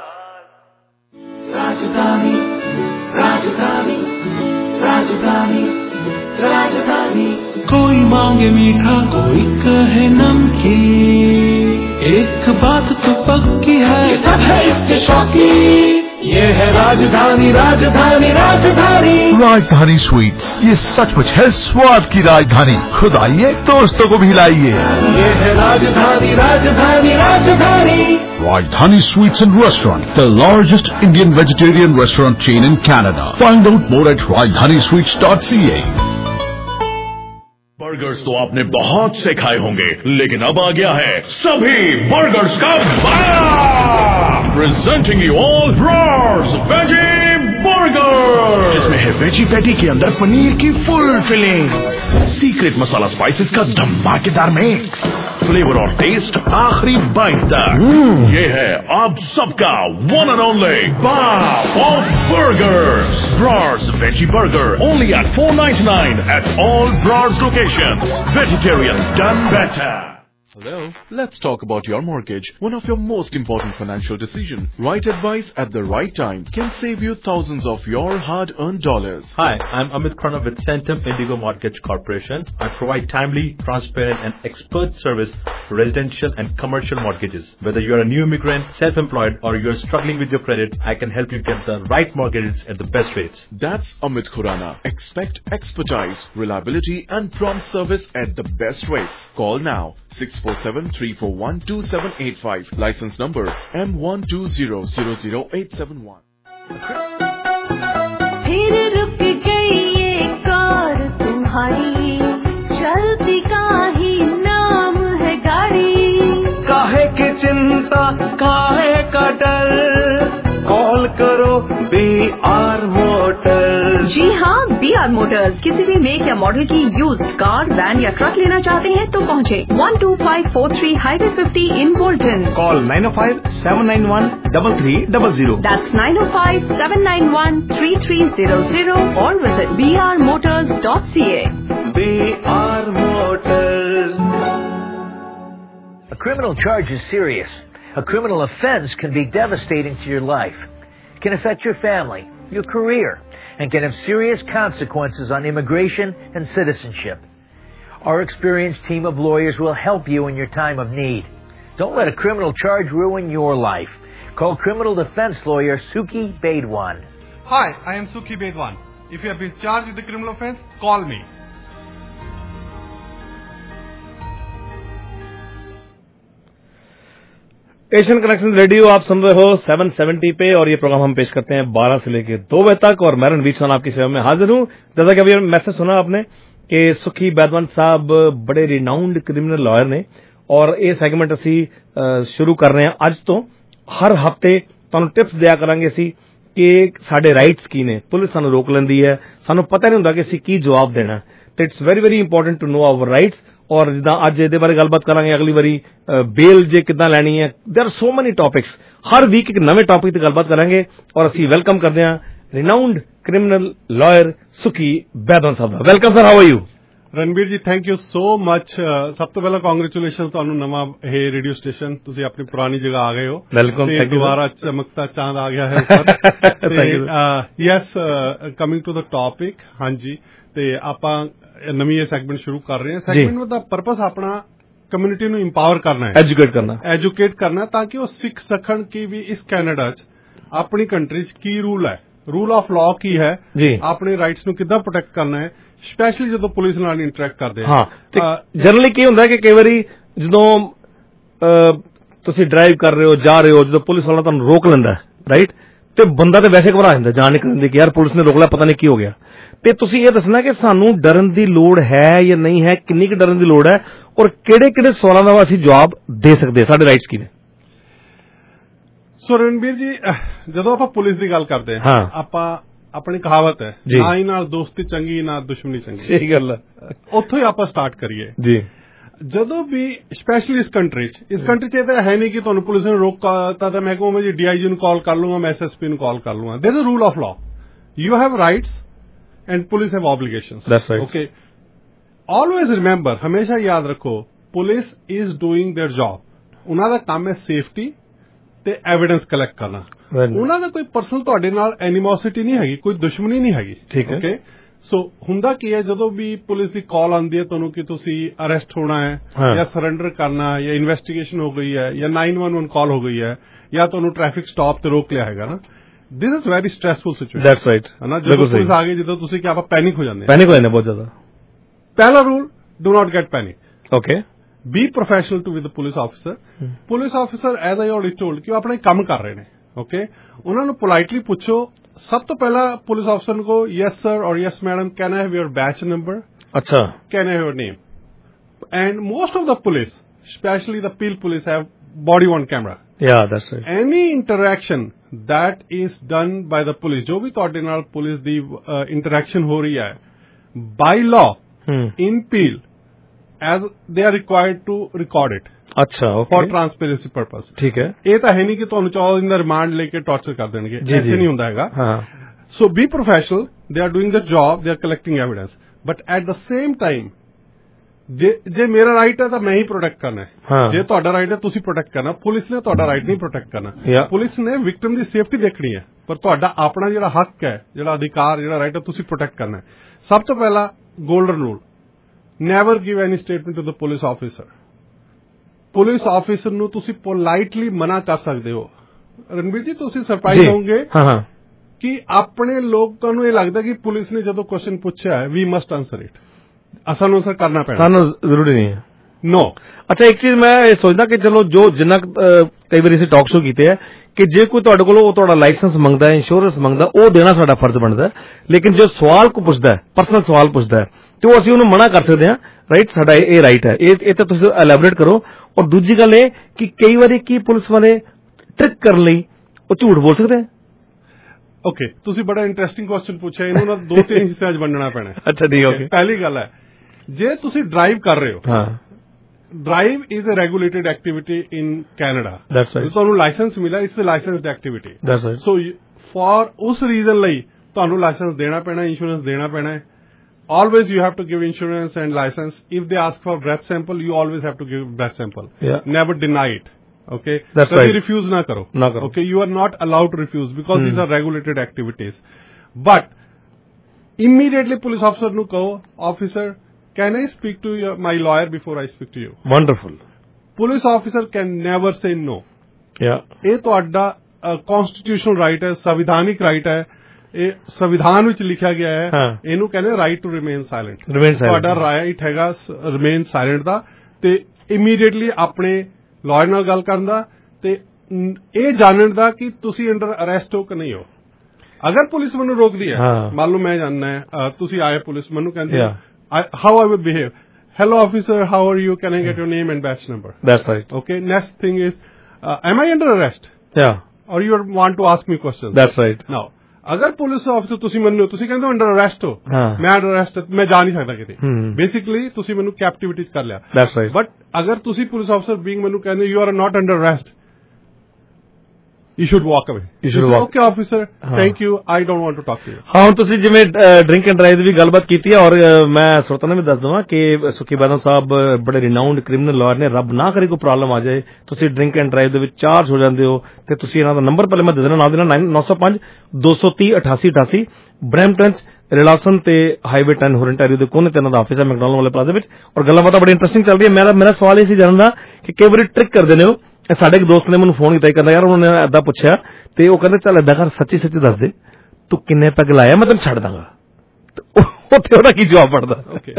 Rajdhani Rajdhani Rajdhani राजधानी। कोई मांगे मीठा कोई कहे नमकीन, एक बात तो पक्की है ये सब है इसके शौकीन। ये है राजधानी राजधानी राजधानी राजधानी स्वीट्स, ये सचमुच है स्वाद की राजधानी। खुद आइए दोस्तों को भी लाइए। ये है राजधानी राजधानी राजधानी। Rajdhani Sweets and Restaurant, the largest Indian vegetarian restaurant chain in Canada. Find out more at rajdhani sweets dot c a. Burgers तो आपने बहुत से खाए होंगे, लेकिन अब आ गया है सभी बर्गर्स का बड़ा presenting you all Brar's veggie burger, जिसमें है वेजी पैटी के अंदर पनीर की full filling, secret masala spices का धमाकेदार मिक्स, फ्लेवर और टेस्ट आखिरी बाइट तक। ये है आप सबका वन एंड ओनली बाप of burgers, Brar's veggie burger, only at four ninety nine at all Brar's locations. Vegetarian done better. Hello, let's talk about your mortgage. One of your most important financial decisions. Right advice at the right time can save you thousands of your hard-earned dollars. Hi, I'm Amit Pranav with Centum Indigo Mortgage Corporation. I provide timely, transparent and expert service for residential and commercial mortgages. Whether you're a new immigrant, self-employed or you're struggling with your credit, I can help you get the right mortgages at the best rates. That's Amit Khurana. Expect expertise, reliability and prompt service at the best rates. Call now six four seven three four one two seven eight five. License number M one two zero zero zero eight seven one. फिर रुक गई ये car तुम्हारी, चलती का ही नाम है गाड़ी। काहे की चिंता काहे का डर, कॉल करो बी आर मोटर्स। जी हाँ, बी आर मोटर्स। किसी भी मेक या मॉडल की यूज्ड कार, वैन या ट्रक लेना चाहते हैं तो पहुँचे one two five four three highway fifty in Bolton. Call nine O five seven nine one double three double zero. That's nine oh five, seven nine one, three three zero zero or visit b r motors dot c a. B R Motors. A criminal charge is serious. A criminal offense can be devastating to your life. It can affect your family, your career, and can have serious consequences on immigration and citizenship. Our experienced team of lawyers will help you in your time of need. Don't let a criminal charge ruin your life. Call criminal defense lawyer Suki Bedwan. Hi, I am Suki Bedwan. If you have been charged with a criminal offense, call me. Asian connection radio आप सुन रहे हो seven seventy पे और ये programme हम पेश करते हैं बारह से लेकर दो बजे तक और मैं रणवीर चौहान आपकी सेवा में हाजिर हूं। जैसा कि अभी मैसेज सुना आपने कि सुखी बैदवान साहब बड़े रिनाउंड क्रिमिनल लॉयर ने और ये सैगमेंट असी शुरू कर रहे हैं अज तो हर हफ्ते तुहानू टिप्स दिया करांगे असी कि साडे राइट्स की ने। पुलिस सानू रोक लैंदी है, सानू पता नहीं हुंदा कि असी की जवाब देना। तो it's very very important to know our rights और जिदा अज इहदे बारे गलबात करांगे अगली बारी बेल जे किदां लैनी है। There are so many topics, हर वीक एक नवे टॉपिक ते गलबात करांगे और असी वेलकम करदे हां renowned criminal lawyer Sukhi Baidwan sahab. Welcome sir, how are you? Ranbir ji thank you so much. सब तो पहला कांग्रेचुलेशन ਤੁਹਾਨੂੰ ਨਵਾਂ ਇਹ ਰੇਡੀਓ ਸਟੇਸ਼ਨ ਤੁਸੀਂ ਆਪਣੀ ਪੁਰਾਣੀ ਜਗ੍ਹਾ ਆ ਗਏ ਹੋ। Welcome, thank you. ਦੁਬਾਰਾ ਚਮਕਤਾ ਚਾਂਦ ਆ ਗਿਆ ਹੈ ਉੱਪਰ। Yes, coming to the topic. ਹਾਂਜੀ, ਤੇ ਆਪਾਂ ਨਵੀਂ ਇਹ ਸੈਗਮੈਂਟ ਸ਼ੁਰੂ ਕਰ ਰਹੇ ਹਾਂ। ਸੈਗਮੈਂਟ ਦਾ ਪਰਪਸ ਆਪਣਾ ਕਮਿਊਨਿਟੀ ਨੂੰ ਇੰਪਾਵਰ ਕਰਨਾ ਹੈ, ਐਜੂਕੇਟ ਕਰਨਾ ਐਜੂਕੇਟ ਕਰਨਾ ਤਾਂ ਕਿ ਉਹ ਸਿੱਖ ਸਕਣ ਕਿ ਵੀ ਇਸ ਕੈਨੇਡਾ 'ਚ ਆਪਣੀ ਕੰਟਰੀ 'ਚ ਕੀ ਰੂਲ ਹੈ, ਰੂਲ ਆਫ ਲਾਅ ਕੀ ਹੈ, ਆਪਣੇ ਰਾਈਟਸ ਨੂੰ ਕਿੱਦਾਂ ਪ੍ਰੋਟੈਕਟ ਕਰਨਾ ਹੈ, ਸਪੈਸ਼ਲੀ ਜਦੋਂ ਪੁਲਿਸ ਨਾਲ ਇੰਟਰੈਕਟ ਕਰਦੇ ਹਾਂ। ਤੇ ਜਨਰਲੀ ਕੀ ਹੁੰਦਾ ਕਿ ਕਈ ਵਾਰੀ ਜਦੋਂ ਤੁਸੀਂ ਡਰਾਈਵ ਕਰ ਰਹੇ ਹੋ, ਜਾ ਰਹੇ ਹੋ, ਜਦੋਂ ਪੁਲਿਸ ਵਾਲਾ ਤੁਹਾਨੂੰ ਰੋਕ ਲੈਂਦਾ ਰਾਈਟ, ਤੇ ਬੰਦਾ ਤੇ ਵੈਸੇ ਘਬਰਾ ਜਾਂਦਾ ਜਾਣ ਨਿਕਲਣ ਦੀ ਕਿ ਯਾਰ ਪੁਲਿਸ ਨੇ ਰੋਕ ਲਿਆ, ਪਤਾ ਨਹੀਂ ਕੀ ਹੋ ਗਿਆ। ਤੇ ਤੁਸੀਂ ਇਹ ਦੱਸਣਾ ਕਿ ਸਾਨੂੰ ਡਰਨ ਦੀ ਲੋੜ ਹੈ ਜਾਂ ਨਹੀਂ ਹੈ, ਕਿੰਨੀ ਕੁ ਡਰਨ ਦੀ ਲੋੜ ਹੈ ਔਰ ਕਿਹੜੇ ਕਿਹੜੇ ਸਵਾਲਾਂ ਦਾ ਅਸੀਂ ਜਵਾਬ ਦੇ ਸਕਦੇ ਹਾਂ, ਸਾਡੇ ਰਾਈਟਸ ਕੀ ਨੇ। ਸੋ ਰਣਬੀਰ ਜੀ, ਜਦੋਂ ਆਪਾਂ ਪੁਲਿਸ ਦੀ ਗੱਲ ਕਰਦੇ ਹਾਂ ਆਪਾਂ ਆਪਣੀ ਕਹਾਵਤ ਹੈ ਨਾ ਹੀ ਨਾਲ ਦੋਸਤੀ ਚੰਗੀ ਨਾ ਦੁਸ਼ਮਣੀ ਚੰਗੀ। ਸਹੀ ਗੱਲ ਹੈ, ਉੱਥੋਂ ਹੀ ਆਪਾਂ ਸਟਾਰਟ ਕਰੀਏ ਜੀ। ਜਦੋਂ ਵੀ ਸਪੈਸ਼ਲੀ ਇਸ ਕੰਟਰੀ 'ਚ ਇਸ ਕੰਟਰੀ 'ਚ ਇਹ ਤਾਂ ਹੈ ਨਹੀਂ ਕਿ ਤੁਹਾਨੂੰ ਪੁਲਿਸ ਨੇ ਰੋਕਤਾ ਤਾਂ ਮੈਂ ਕਹੂੰਗਾ ਜੀ ਡੀ ਆਈ ਜੀ ਨੂੰ ਕਾਲ ਕਰ ਲੂੰਗਾ, ਮੈਂ ਐਸ ਐਸ ਪੀ ਨੂੰ ਕਾਲ ਕਰ ਲੂੰਗਾ। There is a rule of law, you have rights and police have obligations. Okay, always remember, हमेशा याद रखो, police is doing their job. ਉਹਨਾਂ ਦਾ ਕੰਮ ਹੈ ਸੇਫਟੀ ਤੇ ਐਵੀਡੈਂਸ ਕਲੈਕਟ ਕਰਨਾ। ਉਹਨਾਂ ਦਾ ਕੋਈ ਪਰਸਨਲ ਤੁਹਾਡੇ ਨਾਲ ਐਨੀਮੋਸਿਟੀ ਨਹੀਂ ਹੈਗੀ, ਕੋਈ ਦੁਸ਼ਮਣੀ ਨਹੀਂ ਹੈਗੀ। ਠੀਕ ਹੈ। ਓਕੇ, ਸੋ ਹੁੰਦਾ ਕੀ ਹੈ ਜਦੋਂ ਵੀ ਪੁਲਿਸ ਦੀ ਕਾਲ ਆਉਂਦੀ ਹੈ ਤੁਹਾਨੂੰ ਕਿ ਤੁਸੀਂ ਅਰੈਸਟ ਹੋਣਾ ਹੈ ਜਾਂ ਸਰੈਂਡਰ ਕਰਨਾ ਹੈ ਜਾਂ ਇਨਵੈਸਟੀਗੇਸ਼ਨ ਹੋ ਗਈ ਹੈ ਜਾਂ ਨਾइन वन वन ਕਾਲ ਹੋ ਗਈ ਹੈ ਜਾਂ ਤੁਹਾਨੂੰ ਟ੍ਰੈਫਿਕ ਸਟਾਪ ਤੇ ਰੋਕ ਲਿਆ ਹੈਗਾ ਨਾ, this is very stressful situation. That's right. ਹੈ ਨਾ, ਜਦੋਂ ਪੁਲਿਸ ਆ ਗਈ, ਜਦੋਂ ਤੁਸੀਂ ਕਿ ਆਪਾਂ ਪੈਨਿਕ ਹੋ ਜਾਂਦੇ ਪੈਨਿਕ ਹੋ ਜਾਂਦੇ ਬਹੁਤ ਜ਼ਿਆਦਾ। ਪਹਿਲਾ rule, do not get panic. Okay, be professional to with the police officer. Police officer as I already told ਕਿ ਉਹ ਆਪਣਾ ਕੰਮ ਕਰ ਰਹੇ ਨੇ। ਓਕੇ, ਉਹਨਾਂ ਨੂੰ ਪੋਲਾਈਟਲੀ ਪੁੱਛੋ। ਸਭ ਤੋਂ ਪਹਿਲਾਂ ਪੁਲਿਸ ਅਫਸਰ ਨੂੰ ਕਹੋ yes sir or yes madam, can I have your badge number? ਅੱਛਾ, can I have your name? And most of the police, specially the Peel police, have body worn camera. Yeah, that's right. Any interaction that is done by the police, जो भी ਤੁਹਾਡੇ ਨਾਲ police ਦੀ interaction ਹੋ ਰਹੀ ਹੈ, by law in Peel, as they are required to record it. अच्छा, okay. For transparency purpose. ठीक है। ਇਹ ਤਾਂ ਹੈ ਨਹੀਂ ਕਿ ਤੁਹਾਨੂੰ ਚੌਦਾਂ ਦਿਨ ਦਾ ਰਿਮਾਂਡ ਲੈ ਕੇ ਟਾਰਚਰ ਕਰ ਦੇਣਗੇ, ਐਸੇ ਨਹੀਂ ਹੁੰਦਾ ਹੈਗਾ। ਹਾਂ। So be professional. They are doing their job. They are collecting evidence. But at the same time, ਜੇ ਜੇ ਮੇਰਾ ਰਾਈਟ ਹੈ ਤਾਂ ਮੈਂ ਹੀ ਪ੍ਰੋਟੈਕਟ ਕਰਨਾ ਹੈ, ਜੇ ਤੁਹਾਡਾ ਰਾਈਟ ਹੈ ਤੁਸੀਂ ਪ੍ਰੋਟੈਕਟ ਕਰਨਾ। ਪੁਲਿਸ ਨੇ ਤੁਹਾਡਾ ਰਾਈਟ ਨਹੀਂ ਪ੍ਰੋਟੈਕਟ ਕਰਨਾ। ਪੁਲਿਸ ਨੇ ਵਿਕਟਮ ਦੀ ਸੇਫਟੀ ਦੇਖਣੀ ਹੈ, ਪਰ ਤੁਹਾਡਾ ਆਪਣਾ ਜਿਹੜਾ ਹੱਕ ਹੈ, ਜਿਹੜਾ ਅਧਿਕਾਰ, ਜਿਹੜਾ ਰਾਈਟ ਹੈ, ਤੁਸੀਂ ਪ੍ਰੋਟੈਕਟ ਕਰਨਾ ਹੈ। ਸਭ ਤੋਂ ਪਹਿਲਾਂ golden rule, never give any statement to the police officer. Police officer ਨੂੰ ਤੁਸੀਂ ਪੋਲਾਈਟਲੀ ਮਨਾ ਕਰ ਸਕਦੇ ਹੋ। ਰਣਬੀਰ ਜੀ, ਤੁਸੀਂ ਸਰਪ੍ਰਾਈਜ਼ ਹੋਵੋਗੇ ਕਿ ਆਪਣੇ ਲੋਕਾਂ ਨੂੰ ਇਹ ਲੱਗਦਾ ਕਿ ਪੁਲਿਸ ਨੇ ਜਦੋਂ ਕੁਐਸਚਨ ਪੁੱਛਿਆ ਹੈ, ਵੀ ਮਸਟ ਆਨਸਰ ਇਟ, ਸਾਨੂੰ ਅਸਰ ਕਰਨਾ ਪੈਣਾ, ਸਾਨੂੰ ਜ਼ਰੂਰੀ ਨਹੀਂ ਹੈ। ਨੋ। ਅੱਛਾ, ਇੱਕ ਚੀਜ਼ ਮੈਂ ਇਹ ਸੋਚਦਾ ਕਿ ਚਲੋ ਜੋ ਜਿੰਨਾ ਕਈ ਵਾਰੀ ਅਸੀਂ ਟਾਕ ਸ਼ੋ ਕੀਤੇ ਹੈ ਕਿ ਜੇ ਕੋਈ ਤੁਹਾਡੇ ਕੋਲੋਂ ਤੁਹਾਡਾ ਲਾਇਸੈਂਸ ਮੰਗਦਾ ਹੈ, ਇੰਸ਼ੋਰੈਂਸ ਮੰਗਦਾ, ਉਹ ਦੇਣਾ ਸਾਡਾ ਫਰਜ਼ ਬਣਦਾ। ਲੇਕਿਨ ਜੋ ਸਵਾਲ ਕੋ ਪੁੱਛਦਾ ਹੈ, ਪਰਸਨਲ ਸਵਾਲ ਪੁੱਛਦਾ ਹੈ, ਤੇ ਉਹ ਅਸੀਂ ਉਹਨੂੰ ਮਨਾ ਕਰ ਸਕਦੇ ਹਾਂ, ਰਾਈਟ, ਸਾਡਾ ਇਹ ਰਾਈਟ ਹੈ। ਇਹ ਇਹ ਤਾਂ ਤੁਸੀਂ ਐਲੈਬੋਰੇਟ ਕਰੋ। ਔਰ ਦੂਜੀ ਗੱਲ ਇਹ ਕਿ ਕਈ ਵਾਰੀ ਕੀ ਪੁਲਿਸ ਵਾਲੇ ਟ੍ਰਿਕ ਕਰਨ ਲਈ ਉਹ ਝੂਠ ਬੋਲ ਸਕਦੇ ਹੈ। ਓਕੇ ਤੁਸੀਂ ਬੜਾ ਇੰਟਰਸਟਿੰਗ ਕੁਐਸਚਨ ਪੁੱਛਿਆ ਇਹਨੂੰ ਨਾ ਦੋ ਤਿੰਨ ਹਿੱਸਿਆਂ 'ਚ ਵੰਡਣਾ ਪੈਣਾ ਅੱਛਾ ਠੀਕ ਓਕੇ ਪਹਿਲੀ ਗੱਲ ਹੈ ਜੇ ਤੁਸੀਂ ਡਰਾਈਵ ਕਰ ਰਹੇ ਹੋ ਹਾਂ drive is a regulated activity in Canada ਤੁਹਾਨੂੰ ਲਾਇਸੈਂਸ ਮਿਲਿਆ it's a licensed activity so for ਉਸ ਰੀਜ਼ਨ ਲਈ ਤੁਹਾਨੂੰ ਲਾਇਸੈਂਸ ਦੇਣਾ ਪੈਣਾ ਇੰਸ਼ੋਰੈਂਸ ਦੇਣਾ ਪੈਣਾ ਹੈ always you have to give insurance and license if they ask for breath sample you always have to give breath sample yeah. never deny it okay that's so right you refuse na karo na karo okay you are not allowed to refuse because hmm. these are regulated activities but immediately police officer nu kaho officer can I speak to your, my lawyer before I speak to you wonderful police officer can never say no yeah ਇਹ ਤੁਹਾਡਾ constitutional right ਹੈ ਸੰਵਿਧਾਨਿਕ right ਹੈ ਇਹ ਸੰਵਿਧਾਨ ਵਿੱਚ ਲਿਖਿਆ ਗਿਆ ਹੈ ਇਹਨੂੰ ਕਹਿੰਦੇ ਰਾਈਟ ਟੂ ਰਿਮੇਨ ਸਾਇਲੈਂਟ ਤੁਹਾਡਾ ਰਾਈਟ ਹੈਗਾ ਰਿਮੇਨ ਸਾਇਲੈਂਟ ਦਾ ਤੇ ਇਮੀਡੀਏਟਲੀ ਆਪਣੇ ਲਾਇਰ ਨਾਲ ਗੱਲ ਕਰਨ ਦਾ ਤੇ ਇਹ ਜਾਣਨ ਦਾ ਕਿ ਤੁਸੀਂ ਅੰਡਰ ਅਰੈਸਟ ਹੋ ਕਿ ਨਹੀਂ ਹੋ ਅਗਰ ਪੁਲਿਸ ਮੈਨੂੰ ਰੋਕਦੀ ਹੈ ਮੰਨ ਲਓ ਮੈਂ ਜਾਣਨਾ ਹੈ ਤੁਸੀਂ ਆਏ ਪੁਲਿਸ ਮੈਨੂੰ ਕਹਿੰਦੀ how I will behave hello officer how are you can I get your name and batch number that's right okay next thing is uh, am I under arrest yeah or you want to ask me questions that's right now ਅਗਰ police officer ਤੁਸੀਂ ਮੈਨੂੰ ਤੁਸੀਂ ਕਹਿੰਦੇ ਹੋ under arrest ਹੋ ਮੈਂ under arrest ਮੈਂ ਜਾ ਨਹੀਂ ਸਕਦਾ ਕਿਤੇ ਬੇਸਿਕਲੀ ਤੁਸੀਂ ਮੈਨੂੰ ਕੈਪਟੀਵਿਟੀ ਚ ਕਰ ਲਿਆ ਦੈਟਸ ਰਾਈਟ ਬਟ ਅਗਰ ਤੁਸੀਂ ਪੁਲਿਸ ਆਫਿਸਰ ਬੀਇੰਗ ਮੈਨੂੰ ਕਹਿੰਦੇ you are not under arrest you should walk away you should walk okay officer thank you I don't want to talk to you ਹਾਂ ਹੁਣ ਤੁਸੀਂ ਜਿਵੇਂ ਡਰਿੰਕ ਐਂਡ ਡਰਾਈਵ ਦੀ ਵੀ ਗੱਲਬਾਤ ਕੀਤੀ ਹੈ ਔਰ ਮੈਂ ਸਰੋਤਾਂ ਨੂੰ ਵੀ ਦੱਸ ਦਵਾਂ ਕਿ ਸੁਖੀ ਬਾਦਲ ਸਾਹਿਬ ਬੜੇ ਰਿਨਾਊਂਡ ਕ੍ਰਿਮੀਨਲ ਲਾਇਰ ਨੇ ਰੱਬ ਨਾ ਕਰੇ ਕੋਈ ਪ੍ਰੋਬਲਮ ਆ ਜਾਏ ਤੁਸੀਂ ਡਰਿੰਕ ਐਂਡ ਡਰਾਈਵ ਦੇ ਵਿੱਚ ਚਾਰਜ ਹੋ ਜਾਂਦੇ ਹੋ ਤੇ ਤੁਸੀਂ ਇਹਨਾਂ ਦਾ ਨੰਬਰ ਪਹਿਲੇ ਮੈਂ ਦੇ ਦੇਣਾ ਨਾਲ ਦੇਣਾ nine nine zero five two three zero eight eight eight eight Brampton ਰਿਲਾਸਨ ਤੇ ਹਾਈਵੇ ten ਹੋਰਨਟੈਰੀਓ ਦੇ ਕੋਨੇ ਤੇ ਇਹਨਾਂ ਦਾ ਆਫਿਸ ਹੈ ਮੈਕਡੋਨਲਡ ਵਾਲੇ ਪਲਾਜ਼ਾ ਵਿੱਚ ਔਰ ਗੱਲਾਂ ਬਾਤਾਂ ਬੜੀ ਇੰਟਰਸਟਿੰਗ ਚੱਲ ਰਹੀ ਹੈ ਮੇਰਾ ਮੇਰਾ ਸਵਾਲ ਇਹ ਸੀ ਜਾਣਦਾ ਕਿ ਕਈ ਵਾਰੀ ਟ੍ਰਿਕ ਕਰਦੇ ਨੇ ਉਹ ਸਾਡੇ ਇੱਕ ਦੋਸਤ ਨੇ ਮੈਨੂੰ ਫੋਨ ਕੀਤਾ ਕਹਿੰਦਾ ਯਾਰ ਉਹਨੇ ਏਦਾਂ ਪੁੱਛਿਆ ਤੇ ਉਹ ਕਹਿੰਦੇ ਚੱਲ ਏਦਾਂ ਕਰ ਸੱਚੀ ਸੱਚੀ ਦੱਸ ਦੇ ਤੂੰ ਕਿੰਨੇ ਪੈਗ ਲਾਇਆ ਮੈਂ ਤੈਨੂੰ ਛੱਡ ਦਾਂਗਾ ਉੱਥੇ ਉਹਦਾ ਕੀ ਜਵਾਬ ਪੜਦਾ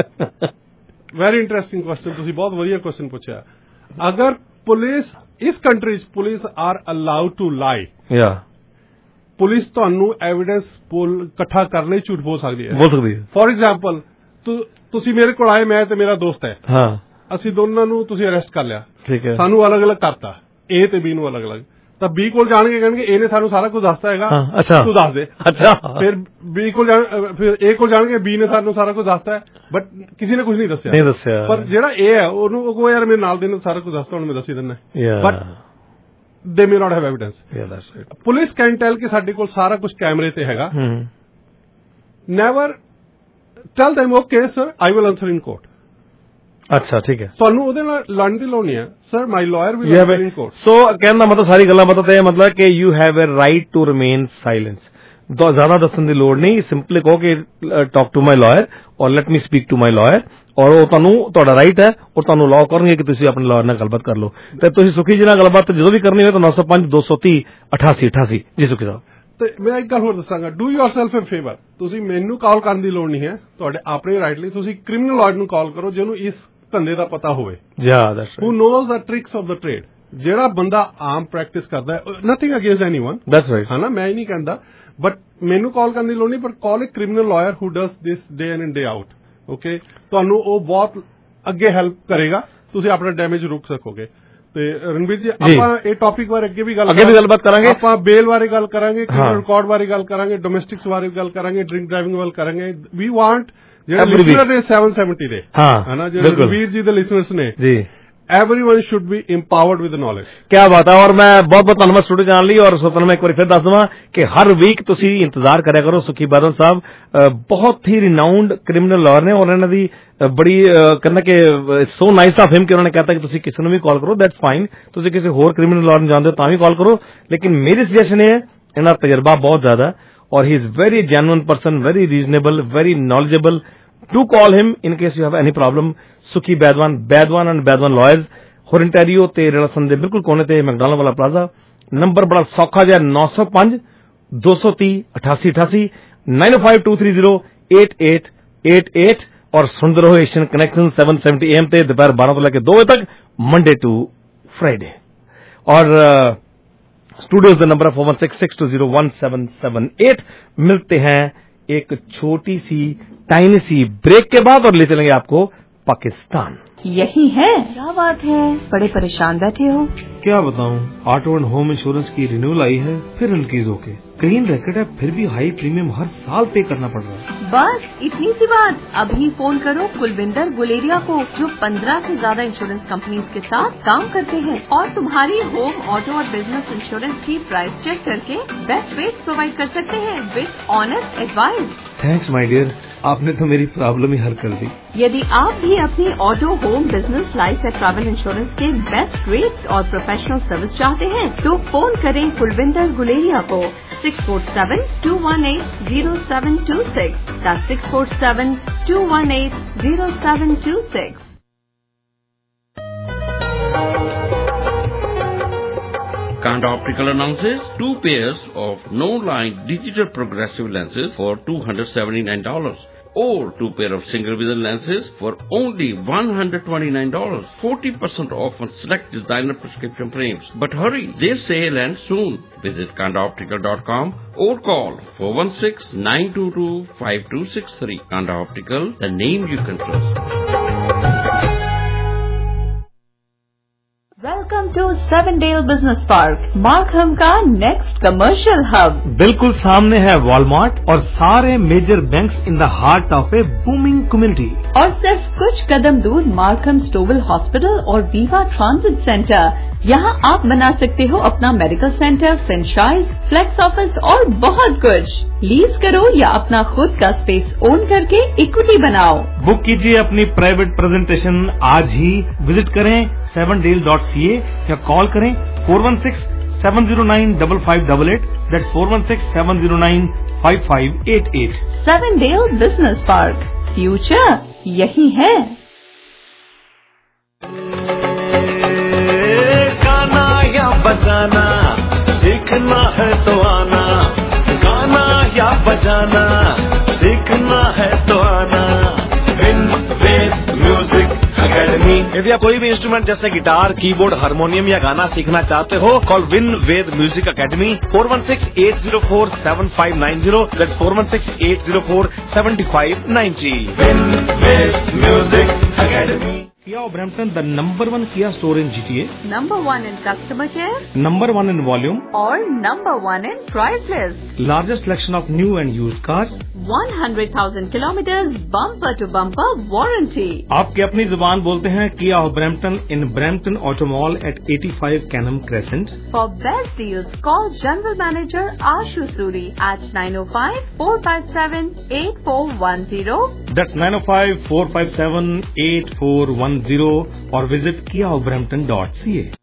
ਵੈਰੀ ਇੰਟਰਸਟਿੰਗ ਕੁਐਸਚਨ ਤੁਸੀਂ ਬਹੁਤ ਵਧੀਆ ਕੁਐਸਚਨ ਪੁੱਛਿਆ ਅਗਰ ਪੁਲਿਸ ਇਸ ਕੰਟਰੀ 'ਚ ਪੁਲਿਸ ਆਰ ਅਲਾਉਡ ਟੂ ਲਾਈ ਯਾ ਪੁਲਿਸ ਤੁਹਾਨੂੰ ਐਵੀਡੈਂਸ ਪੋਲ ਇਕੱਠਾ ਕਰਨ ਲਈ ਝੂਠ ਬੋਲ ਸਕਦੀ ਹੈ ਬੋਲ ਸਕਦੀ ਹੈ ਫੋਰ ਐਗਜ਼ਾਮਪਲ ਤੁਸੀਂ ਮੇਰੇ ਕੋਲ ਆਏ ਮੈਂ ਤੇ ਮੇਰਾ ਦੋਸਤ ਹੈ ਹਾਂ ਅਸੀਂ ਦੋਨਾਂ ਨੂੰ ਤੁਸੀਂ ਅਰੈਸਟ ਕਰ ਲਿਆ ਠੀਕ ਹੈ ਸਾਨੂੰ ਅਲੱਗ-ਅਲੱਗ ਕਰਤਾ ਏ ਤੇ ਬੀ ਨੂੰ ਅਲੱਗ-ਅਲੱਗ ਤਾਂ ਬੀ ਕੋਲ ਜਾਣਗੇ ਕਹਿਣਗੇ ਏ ਨੇ ਸਾਨੂੰ ਸਾਰਾ ਕੁਝ ਦੱਸਤਾ ਹੈਗਾ ਤੂੰ ਦੱਸ ਦੇ ਅੱਛਾ ਫਿਰ ਬੀ ਕੋਲ ਜਾਣ ਫਿਰ ਏ ਕੋਲ ਜਾਣਗੇ ਬੀ ਨੇ ਸਾਨੂੰ ਸਾਰਾ ਕੁਝ ਦੱਸਤਾ ਹੈ ਬਟ ਕਿਸੇ ਨੇ ਕੁਝ ਨਹੀਂ ਦੱਸਿਆ ਨਹੀਂ ਦੱਸਿਆ ਪਰ ਜਿਹੜਾ ਏ ਹੈ ਉਹਨੂੰ ਉਹ ਯਾਰ ਮੇਰੇ ਨਾਲ ਦੇ ਨੇ ਸਾਰਾ ਕੁਝ ਦੱਸਤਾ ਹੁਣ ਮੈਂ ਦੱਸੀ ਦਿੰਦਾ but they may not have evidence yeah that's right police can tell ਕਿ ਸਾਡੇ ਕੋਲ ਸਾਰਾ ਕੁਝ ਕੈਮਰੇ ਤੇ ਹੈਗਾ never tell them okay sir I will answer in court ਅੱਛਾ ਠੀਕ ਹੈ ਤੁਹਾਨੂੰ ਉਹਦੇ ਨਾਲ ਲੜਨ ਦੀ ਲੋੜ ਨਹੀਂ ਹੈ sir my lawyer will answer in court so ਕਹਿਣ ਦਾ ਮਤਲਬ ਸਾਰੀ ਗੱਲਾਂ ਬਾਤਾਂ ਤੇ ਮਤਲਬ ਕਿ you have a right to remain silence ਜ਼ਿਆਦਾ ਦੱਸਣ ਦੀ ਲੋੜ ਨਹੀਂ ਸਿੰਪਲੀ ਕਹੋ ਕਿ talk to my lawyer or let me speak to my lawyer ਔਰ ਉਹ ਤੁਹਾਨੂੰ ਤੁਹਾਡਾ ਰਾਈਟ ਹੈ ਔਰ ਤੁਹਾਨੂੰ ਅਲਾਉ ਕਰਨਗੇ ਕਿ ਤੁਸੀਂ ਆਪਣੇ ਲਾਇਰ ਨਾਲ ਗੱਲਬਾਤ ਕਰ ਲਓ ਤੇ ਤੁਸੀਂ ਸੁਖੀ ਜੀ ਨਾਲ ਗੱਲਬਾਤ ਜਦੋਂ ਵੀ ਕਰਨੀ ਹੋਵੇ ਤਾਂ nine zero five two three zero eight eight eight eight ਜੀ ਸੁਖੀ ਸਾਹਿਬ ਤੇ ਮੈਂ ਇੱਕ ਗੱਲ ਹੋਰ ਦੱਸਾਂਗਾ ਡੂ ਯੋਰਸੈਲਫ ਅ ਫੇਵਰ ਤੁਸੀਂ ਮੈਨੂੰ ਕਾਲ ਕਰਨ ਦੀ ਲੋੜ ਨਹੀਂ ਹੈ ਤੁਹਾਡੇ ਆਪਣੇ ਰਾਈਟ ਲਈ ਤੁਸੀਂ ਕ੍ਰਿਮੀਨਲ ਲਾਇਰ ਨੂੰ ਕਾਲ ਕਰੋ ਜਿਹਨੂੰ ਇਸ ਧੰਦੇ ਦਾ ਪਤਾ ਹੋਵੇ ਯਾ that's who knows the tricks of the trade ਜਿਹੜਾ ਬੰਦਾ ਆਮ ਪ੍ਰੈਕਟਿਸ ਕਰਦਾ ਹੈ nothing against anyone that's right ਹੈ ਨਾ ਮੈਂ ਹੀ ਨਹੀਂ ਕਹਿੰਦਾ ਬਟ ਮੈਨੂੰ ਕਾਲ ਕਰਨ ਦੀ ਲੋੜ ਨਹੀਂ ਪਰ call a criminal lawyer who does this day in and day out okay ਤੁਹਾਨੂੰ ਉਹ ਬਹੁਤ ਅੱਗੇ ਹੈਲਪ ਕਰੇਗਾ ਤੁਸੀਂ ਆਪਣਾ ਡੈਮੇਜ ਰੋਕ ਸਕੋਗੇ ਤੇ ਰਣਵੀਰ ਜੀ ਆਪਾਂ ਇਹ ਟੌਪਿਕ ਬਾਰੇ ਅੱਗੇ ਵੀ ਗੱਲ ਅੱਗੇ ਵੀ ਗੱਲਬਾਤ ਕਰਾਂਗੇ ਆਪਾਂ ਬੇਲ ਬਾਰੇ ਗੱਲ ਕਰਾਂਗੇ ਕ੍ਰਿਮੀਨਲ ਰਿਕਾਰਡ ਬਾਰੇ ਗੱਲ ਕਰਾਂਗੇ ਡੋਮੈਸਟਿਕਸ ਬਾਰੇ ਗੱਲ ਕਰਾਂਗੇ ਡਰਿੰਕ ਡਰਾਈਵਿੰਗ ਬਾਰੇ ਕਰਾਂਗੇ ਵੀ ਵਾਂਟ ਜਿਹੜੇ ਲਿਸਨਰ ਨੇ seven seventy ਦੇ ਹੈ ਨਾ ਜਿਹੜੇ ਰਣਵੀਰ ਜੀ ਦੇ ਲਿਸਨਰਸ ਨੇ ਜੀ everyone should be empowered with the knowledge ਕਿਆ ਬਾਤ ਹੈ ਔਰ ਮੈਂ ਬਹੁਤ ਬਹੁਤ ਧੰਨਵਾਦ ਸਟੂਡੀਓ ਜਾਣ ਲਈ ਔਰ ਸੋਤਨ ਮੈਂ ਇੱਕ ਵਾਰੀ ਫਿਰ ਦੱਸ ਦਵਾਂ ਕਿ ਹਰ ਵੀਕ ਤੁਸੀਂ ਇੰਤਜ਼ਾਰ ਕਰਿਆ ਕਰੋ ਸੁਖੀ ਬਾਦਲ ਸਾਹਿਬ ਬਹੁਤ ਹੀ ਰਿਨਾਊਂਡ ਕ੍ਰਿਮੀਨਲ ਲਾਇਰ ਨੇ ਔਰ ਇਹਨਾਂ ਦੀ ਬੜੀ ਕਹਿੰਦਾ ਕਿ ਸੋ ਨਾਈਸ ਆਫ ਹਿਮ ਕਿ ਉਹਨਾਂ ਨੇ ਕਹਤਾ ਕਿ ਤੁਸੀਂ ਕਿਸੇ ਨੂੰ ਵੀ ਕਾਲ ਕਰੋ ਦੈਟਸ ਫਾਈਨ ਤੁਸੀਂ ਕਿਸੇ ਹੋਰ ਕ੍ਰਿਮੀਨਲ ਲਾਇਰ ਨੂੰ ਜਾਣਦੇ ਹੋ ਤਾਂ ਵੀ ਕਾਲ ਕਰੋ ਲੇਕਿਨ ਮੇਰੀ ਸੁਜੈਸ਼ਨ ਇਹ ਹੈ ਇਹਨਾਂ ਦਾ ਤਜਰਬਾ ਬਹੁਤ ਜ਼ਿਆਦਾ ਔਰ he is very genuine person very reasonable very knowledgeable Do call him in case you have any problem. Sukhi Badwan, Badwan and Badwan Lawyers, Horintario te Relasan de बिल्कुल कोने ते मैकडॉनल्ड वाला प्लाजा नंबर बड़ा सौखा जिहा nine zero five two three zero eight eight eight eight nine zero five two three zero eight eight eight eight और सुन रहे हो Asian connection seven seventy A M ते दोपहर बारह से लेकर दो बजे तक मंडे टू फ्राइडे और स्टूडियोज का नंबर four one six six two zero one seven seven eight मिलते हैं एक छोटी सी टाइनी सी ब्रेक के बाद और ले चलेंगे आपको पाकिस्तान। यही है क्या बात है बड़े परेशान बैठे हो? क्या बताऊं ऑटो एंड होम इंश्योरेंस की रिन्यूअल आई है फिर इनकीज होके क्लीन रैकेट है फिर भी हाई प्रीमियम हर साल पे करना पड़ रहा है। बस इतनी सी बात, अभी फोन करो कुलविंदर गुलेरिया को जो पंद्रह से ज्यादा इंश्योरेंस कंपनीज के साथ काम करते हैं और तुम्हारी होम, ऑटो और बिजनेस इंश्योरेंस की प्राइस चेक करके बेस्ट रेट्स प्रोवाइड कर सकते हैं with honest advice. Thanks my dear, आपने तो मेरी प्रॉब्लम ही हल कर दी। यदि आप भी अपनी ऑटो, होम, बिजनेस, लाइफ या ट्रैवल इंश्योरेंस के बेस्ट रेट्स और प्रोफेशनल सर्विस चाहते हैं तो फोन करें कुलविंदर गुलेरिया को six four seven two one eight zero seven two six six four seven two one eight zero seven two six. Kanda Optical announces two pairs of no-line digital progressive lenses for two hundred seventy-nine dollars or two pair of single vision lenses for only one hundred twenty-nine dollars. forty percent off on select designer prescription frames. But hurry, this sale ends soon. Visit kanda optical dot com or call four one six, nine two two, five two six three. Kanda Optical, the name you can trust. Welcome to Sevendale business park, Markham का next commercial hub. बिल्कुल सामने है Walmart और सारे major banks in the heart of a booming community. और सिर्फ कुछ कदम दूर मार्कहम स्टोवल हॉस्पिटल और वीवा ट्रांजिट सेंटर। यहाँ आप बना सकते हो अपना medical centre, franchise, flex office और बहुत कुछ। लीज करो या अपना खुद का स्पेस ओन करके इक्विटी बनाओ। बुक कीजिए अपनी प्राइवेट प्रेजेंटेशन आज ही। विजिट करें seven Dale dot C A या कॉल करें four one six seven zero nine double five double eight that's four one six seven zero nine five five eight eight. Seven Dale business park, future यही है। गाना या बजाना सीखना है तो आना, गाना या बजाना सीखना है तो आना। Win Ved music academy. यदि आप कोई भी इंस्ट्रूमेंट जैसे गिटार, कीबोर्ड, हारमोनियम या गाना सीखना चाहते हो, call Win Ved music academy four one six eight zero four seven five nine zero that's four one six eight zero four seven five nine zero. Win Ved music academy. Kia Brampton, the number one Kia store in G T A, number one in customer care, number one in volume, और number one in price list. largest selection of new and used cars, one hundred thousand kilometers bumper to bumper warranty. आपकी अपनी जुबान बोलते हैं Kia of Brampton in Brampton Auto Mall at eighty-five Canham Crescent. For best deals, call General Manager Ashu Suri at nine oh five, four five seven, eight four one zero. That's nine oh five, four five seven, eight four one zero or visit kia of brampton dot c a.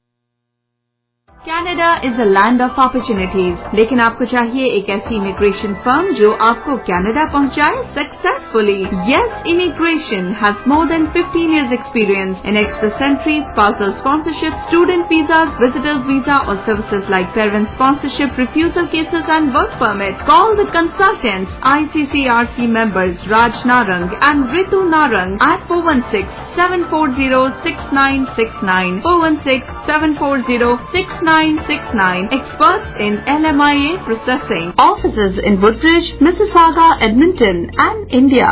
Canada is a land of opportunities, लेकिन आपको चाहिए एक ऐसी immigration firm जो आपको Canada पहुंचाए successfully. Yes immigration has more than fifteen years experience in express entry, spousal sponsorship, student visa, visitors visa और services like parent sponsorship, refusal cases and work permit. Call the consultants I C C R C members Raj Narang and Ritu Narang at four one six, seven four zero, six nine six nine, four one six, seven four zero, six nine six nine. Experts in L M I A processing. Offices in Woodbridge, Mississauga, Edmonton and India.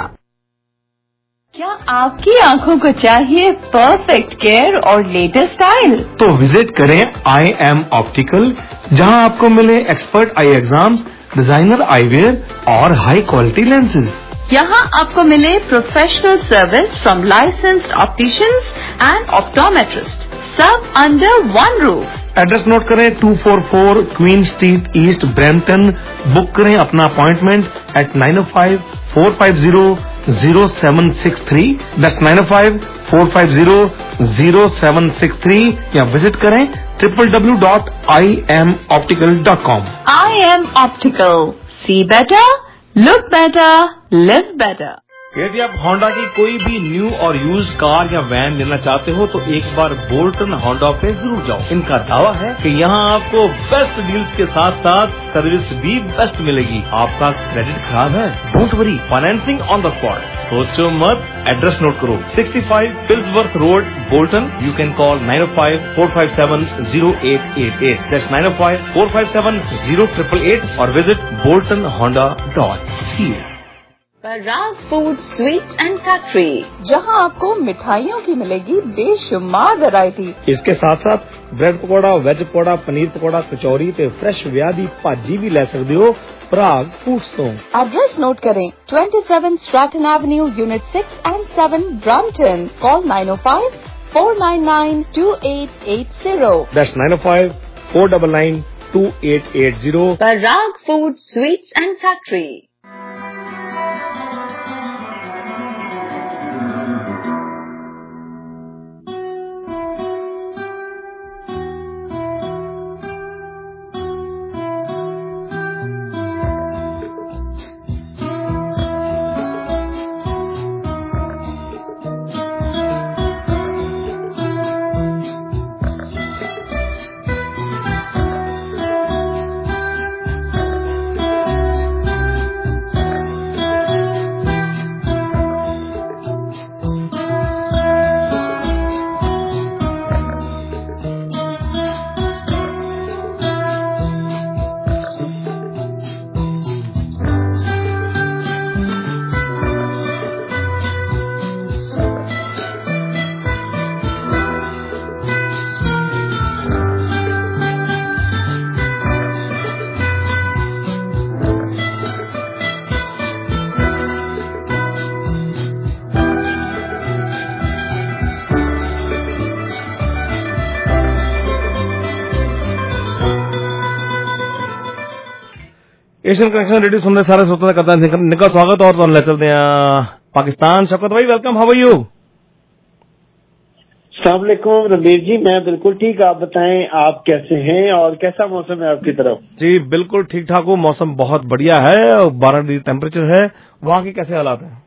क्या आपकी आंखों को चाहिए perfect care और latest style? तो visit करें I M optical, जहां आपको मिले expert eye exams, designer eyewear और हाई क्वालिटी लेंसेज। यहाँ आपको मिले professional service from licensed opticians and optometrist, सब under one roof. Address note करें two four four Queen street east Brampton. Book करें अपना appointment at nine O five, four five zero, zero seven six three that's nine O five, four five zero, zero seven six three या visit करें triple W dot I M optical dot com. I M optical, see better, look better, live better. यदि आप Honda की कोई भी new और use car या van लेना चाहते हो तो एक बार बोल्टन होंडा पे जरूर जाओ। इनका दावा है कि यहाँ आपको बेस्ट डील्स के साथ साथ सर्विस भी बेस्ट मिलेगी। आपका क्रेडिट खराब है, don't worry, financing on the spot. सोचो मत, एड्रेस नोट करो sixty five Pillsworth road, Bolton. You can call nine O five, four five seven, zero eight eight eight that's nine O five, four five seven, zero triple eight और visit Bolton Honda dot C A. Parag food sweets and factory, जहां आपको मिठाइयों की मिलेगी बेशुमार variety. इसके साथ साथ ब्रेड पकौड़ा, वेज पकौड़ा, पनीर पकौड़ा, कचौरी ते फ्रेश विआह दी भाजी भी ले सकते हो पराग फूड्स तो। एड्रेस नोट करें, सत्ताईस Stratton avenue, unit six and seven, Brampton. Call nine O five four nine nine two eight eight zero. That's nine O five four nine nine two eight eight zero. Parag food sweets and factory. Asian connection radio सुन रहे सारे श्रोता करता है निका स्वागत और तो ले चलते हैं पाकिस्तान। शौकत भाई वेलकम, हाउ आर यू? अस्सलाम वालेकुम रणबीर जी, मैं बिल्कुल ठीक, आप बताएं आप कैसे हैं और कैसा मौसम है आपकी तरफ? जी बिल्कुल ठीक ठाक हूँ, मौसम बहुत बढ़िया है, बारह डिग्री टेम्परेचर है। वहाँ के कैसे हालात हैं?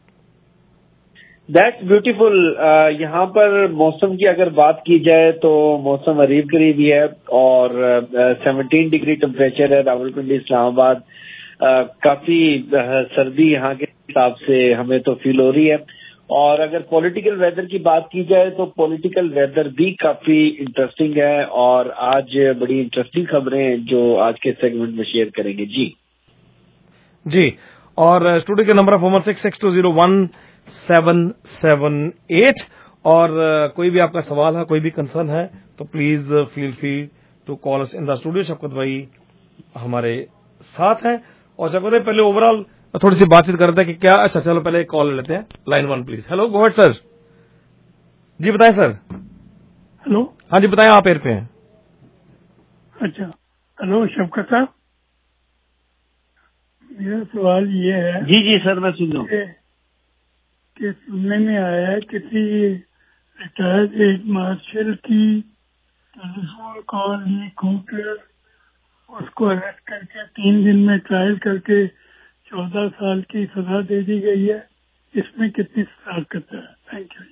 That's beautiful. यहाँ पर मौसम की अगर बात की जाए तो मौसम करीब करीब ही है और सेवनटीन डिग्री टेम्परेचर है रावलपिंडी इस्लामाबाद। uh, काफी uh, सर्दी यहाँ के हिसाब से हमें तो फील हो रही है। और अगर पॉलिटिकल वेदर की बात की जाए तो पॉलिटिकल वेदर भी काफी इंटरेस्टिंग है और आज बड़ी इंटरेस्टिंग खबरें जो आज के सेगमेंट में शेयर करेंगे। जी जी और स्टूडियो के number of four six six two zero one seven seven eight और uh, कोई भी आपका सवाल है, कोई भी कंसर्न है तो please feel free to call us in the studio. Shaukat भाई हमारे साथ हैं और शौकत भाई पहले ओवरऑल थोड़ी सी बातचीत करते हैं कि क्या। अच्छा चलो पहले एक कॉल लेते हैं, line one please. Hello go ahead sir. जी बताएं सर। हेलो, हाँ जी बताएं, आप एयर पे हैं। अच्छा हेलो शौकत साहब, मेरा सवाल ये है। जी जी सर मैं सुन रहा हूँ कि सुनने में आया है किसी रिटायर्ड एज मार्शल की टेलीफोन कॉल लीक होकर उसको अरेस्ट करके तीन दिन में ट्रायल करके चौदह साल की सजा दे दी गई है। इसमें कितनी सदाकत है? Thank you.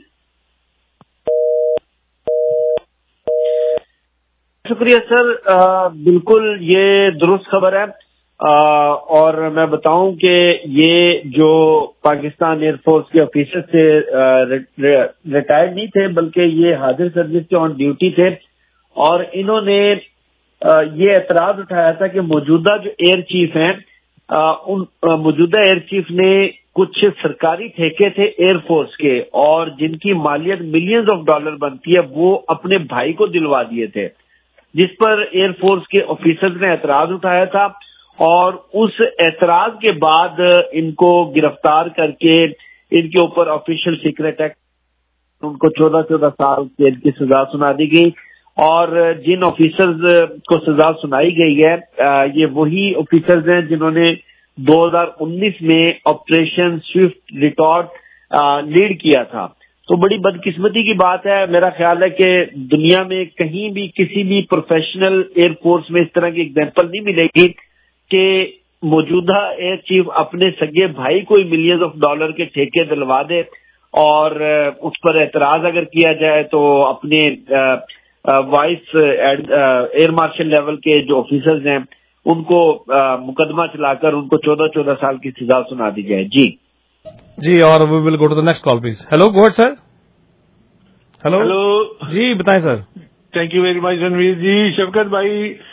शुक्रिया सर। आ, बिल्कुल ये दुरुस्त खबर है। आ, और मैं बताऊं कि ये जो पाकिस्तान एयरफोर्स के ऑफिसर थे रिटायर्ड नहीं थे बल्कि ये हाजिर सर्विस के ऑन ड्यूटी थे और इन्होंने आ, ये एतराज उठाया था कि मौजूदा जो एयर चीफ हैं उन मौजूदा एयर चीफ ने कुछ सरकारी ठेके थे एयरफोर्स के और जिनकी मालियत मिलियंस ऑफ डॉलर बनती है वो अपने भाई को दिलवा दिए थे, जिस पर एयरफोर्स के ऑफिसर्स ने एतराज उठाया था और उस एतराज के बाद इनको गिरफ्तार करके इनके ऊपर ऑफिशियल सीक्रेट एक्ट उनको चौदह चौदह साल जेल की सजा सुना दी गई। और जिन ऑफिसर्स को सजा सुनाई गई है ये वही ऑफिसर्स हैं जिन्होंने दो हज़ार उन्नीस में ऑपरेशन स्विफ्ट रिटॉर्ट लीड किया था। तो बड़ी बदकिस्मती की बात है, मेरा ख्याल है कि दुनिया में कहीं भी किसी भी प्रोफेशनल एयरफोर्स में इस तरह की एग्जाम्पल नहीं मिलेगी कि मौजूदा एयर चीफ अपने सगे भाई को ही मिलियंस ऑफ डॉलर के ठेके दिलवा दे और उस पर एतराज अगर किया जाए तो अपने वाइस एयर मार्शल लेवल के जो ऑफिसर्स हैं उनको आ, मुकदमा चलाकर उनको चौदह चौदह साल की सजा सुना दी जाए। जी जी और we will go to the next call please. Hello go ahead sir. Hello hello जी बताएं sir. Thank you very much Ranveer ji. Shafqat भाई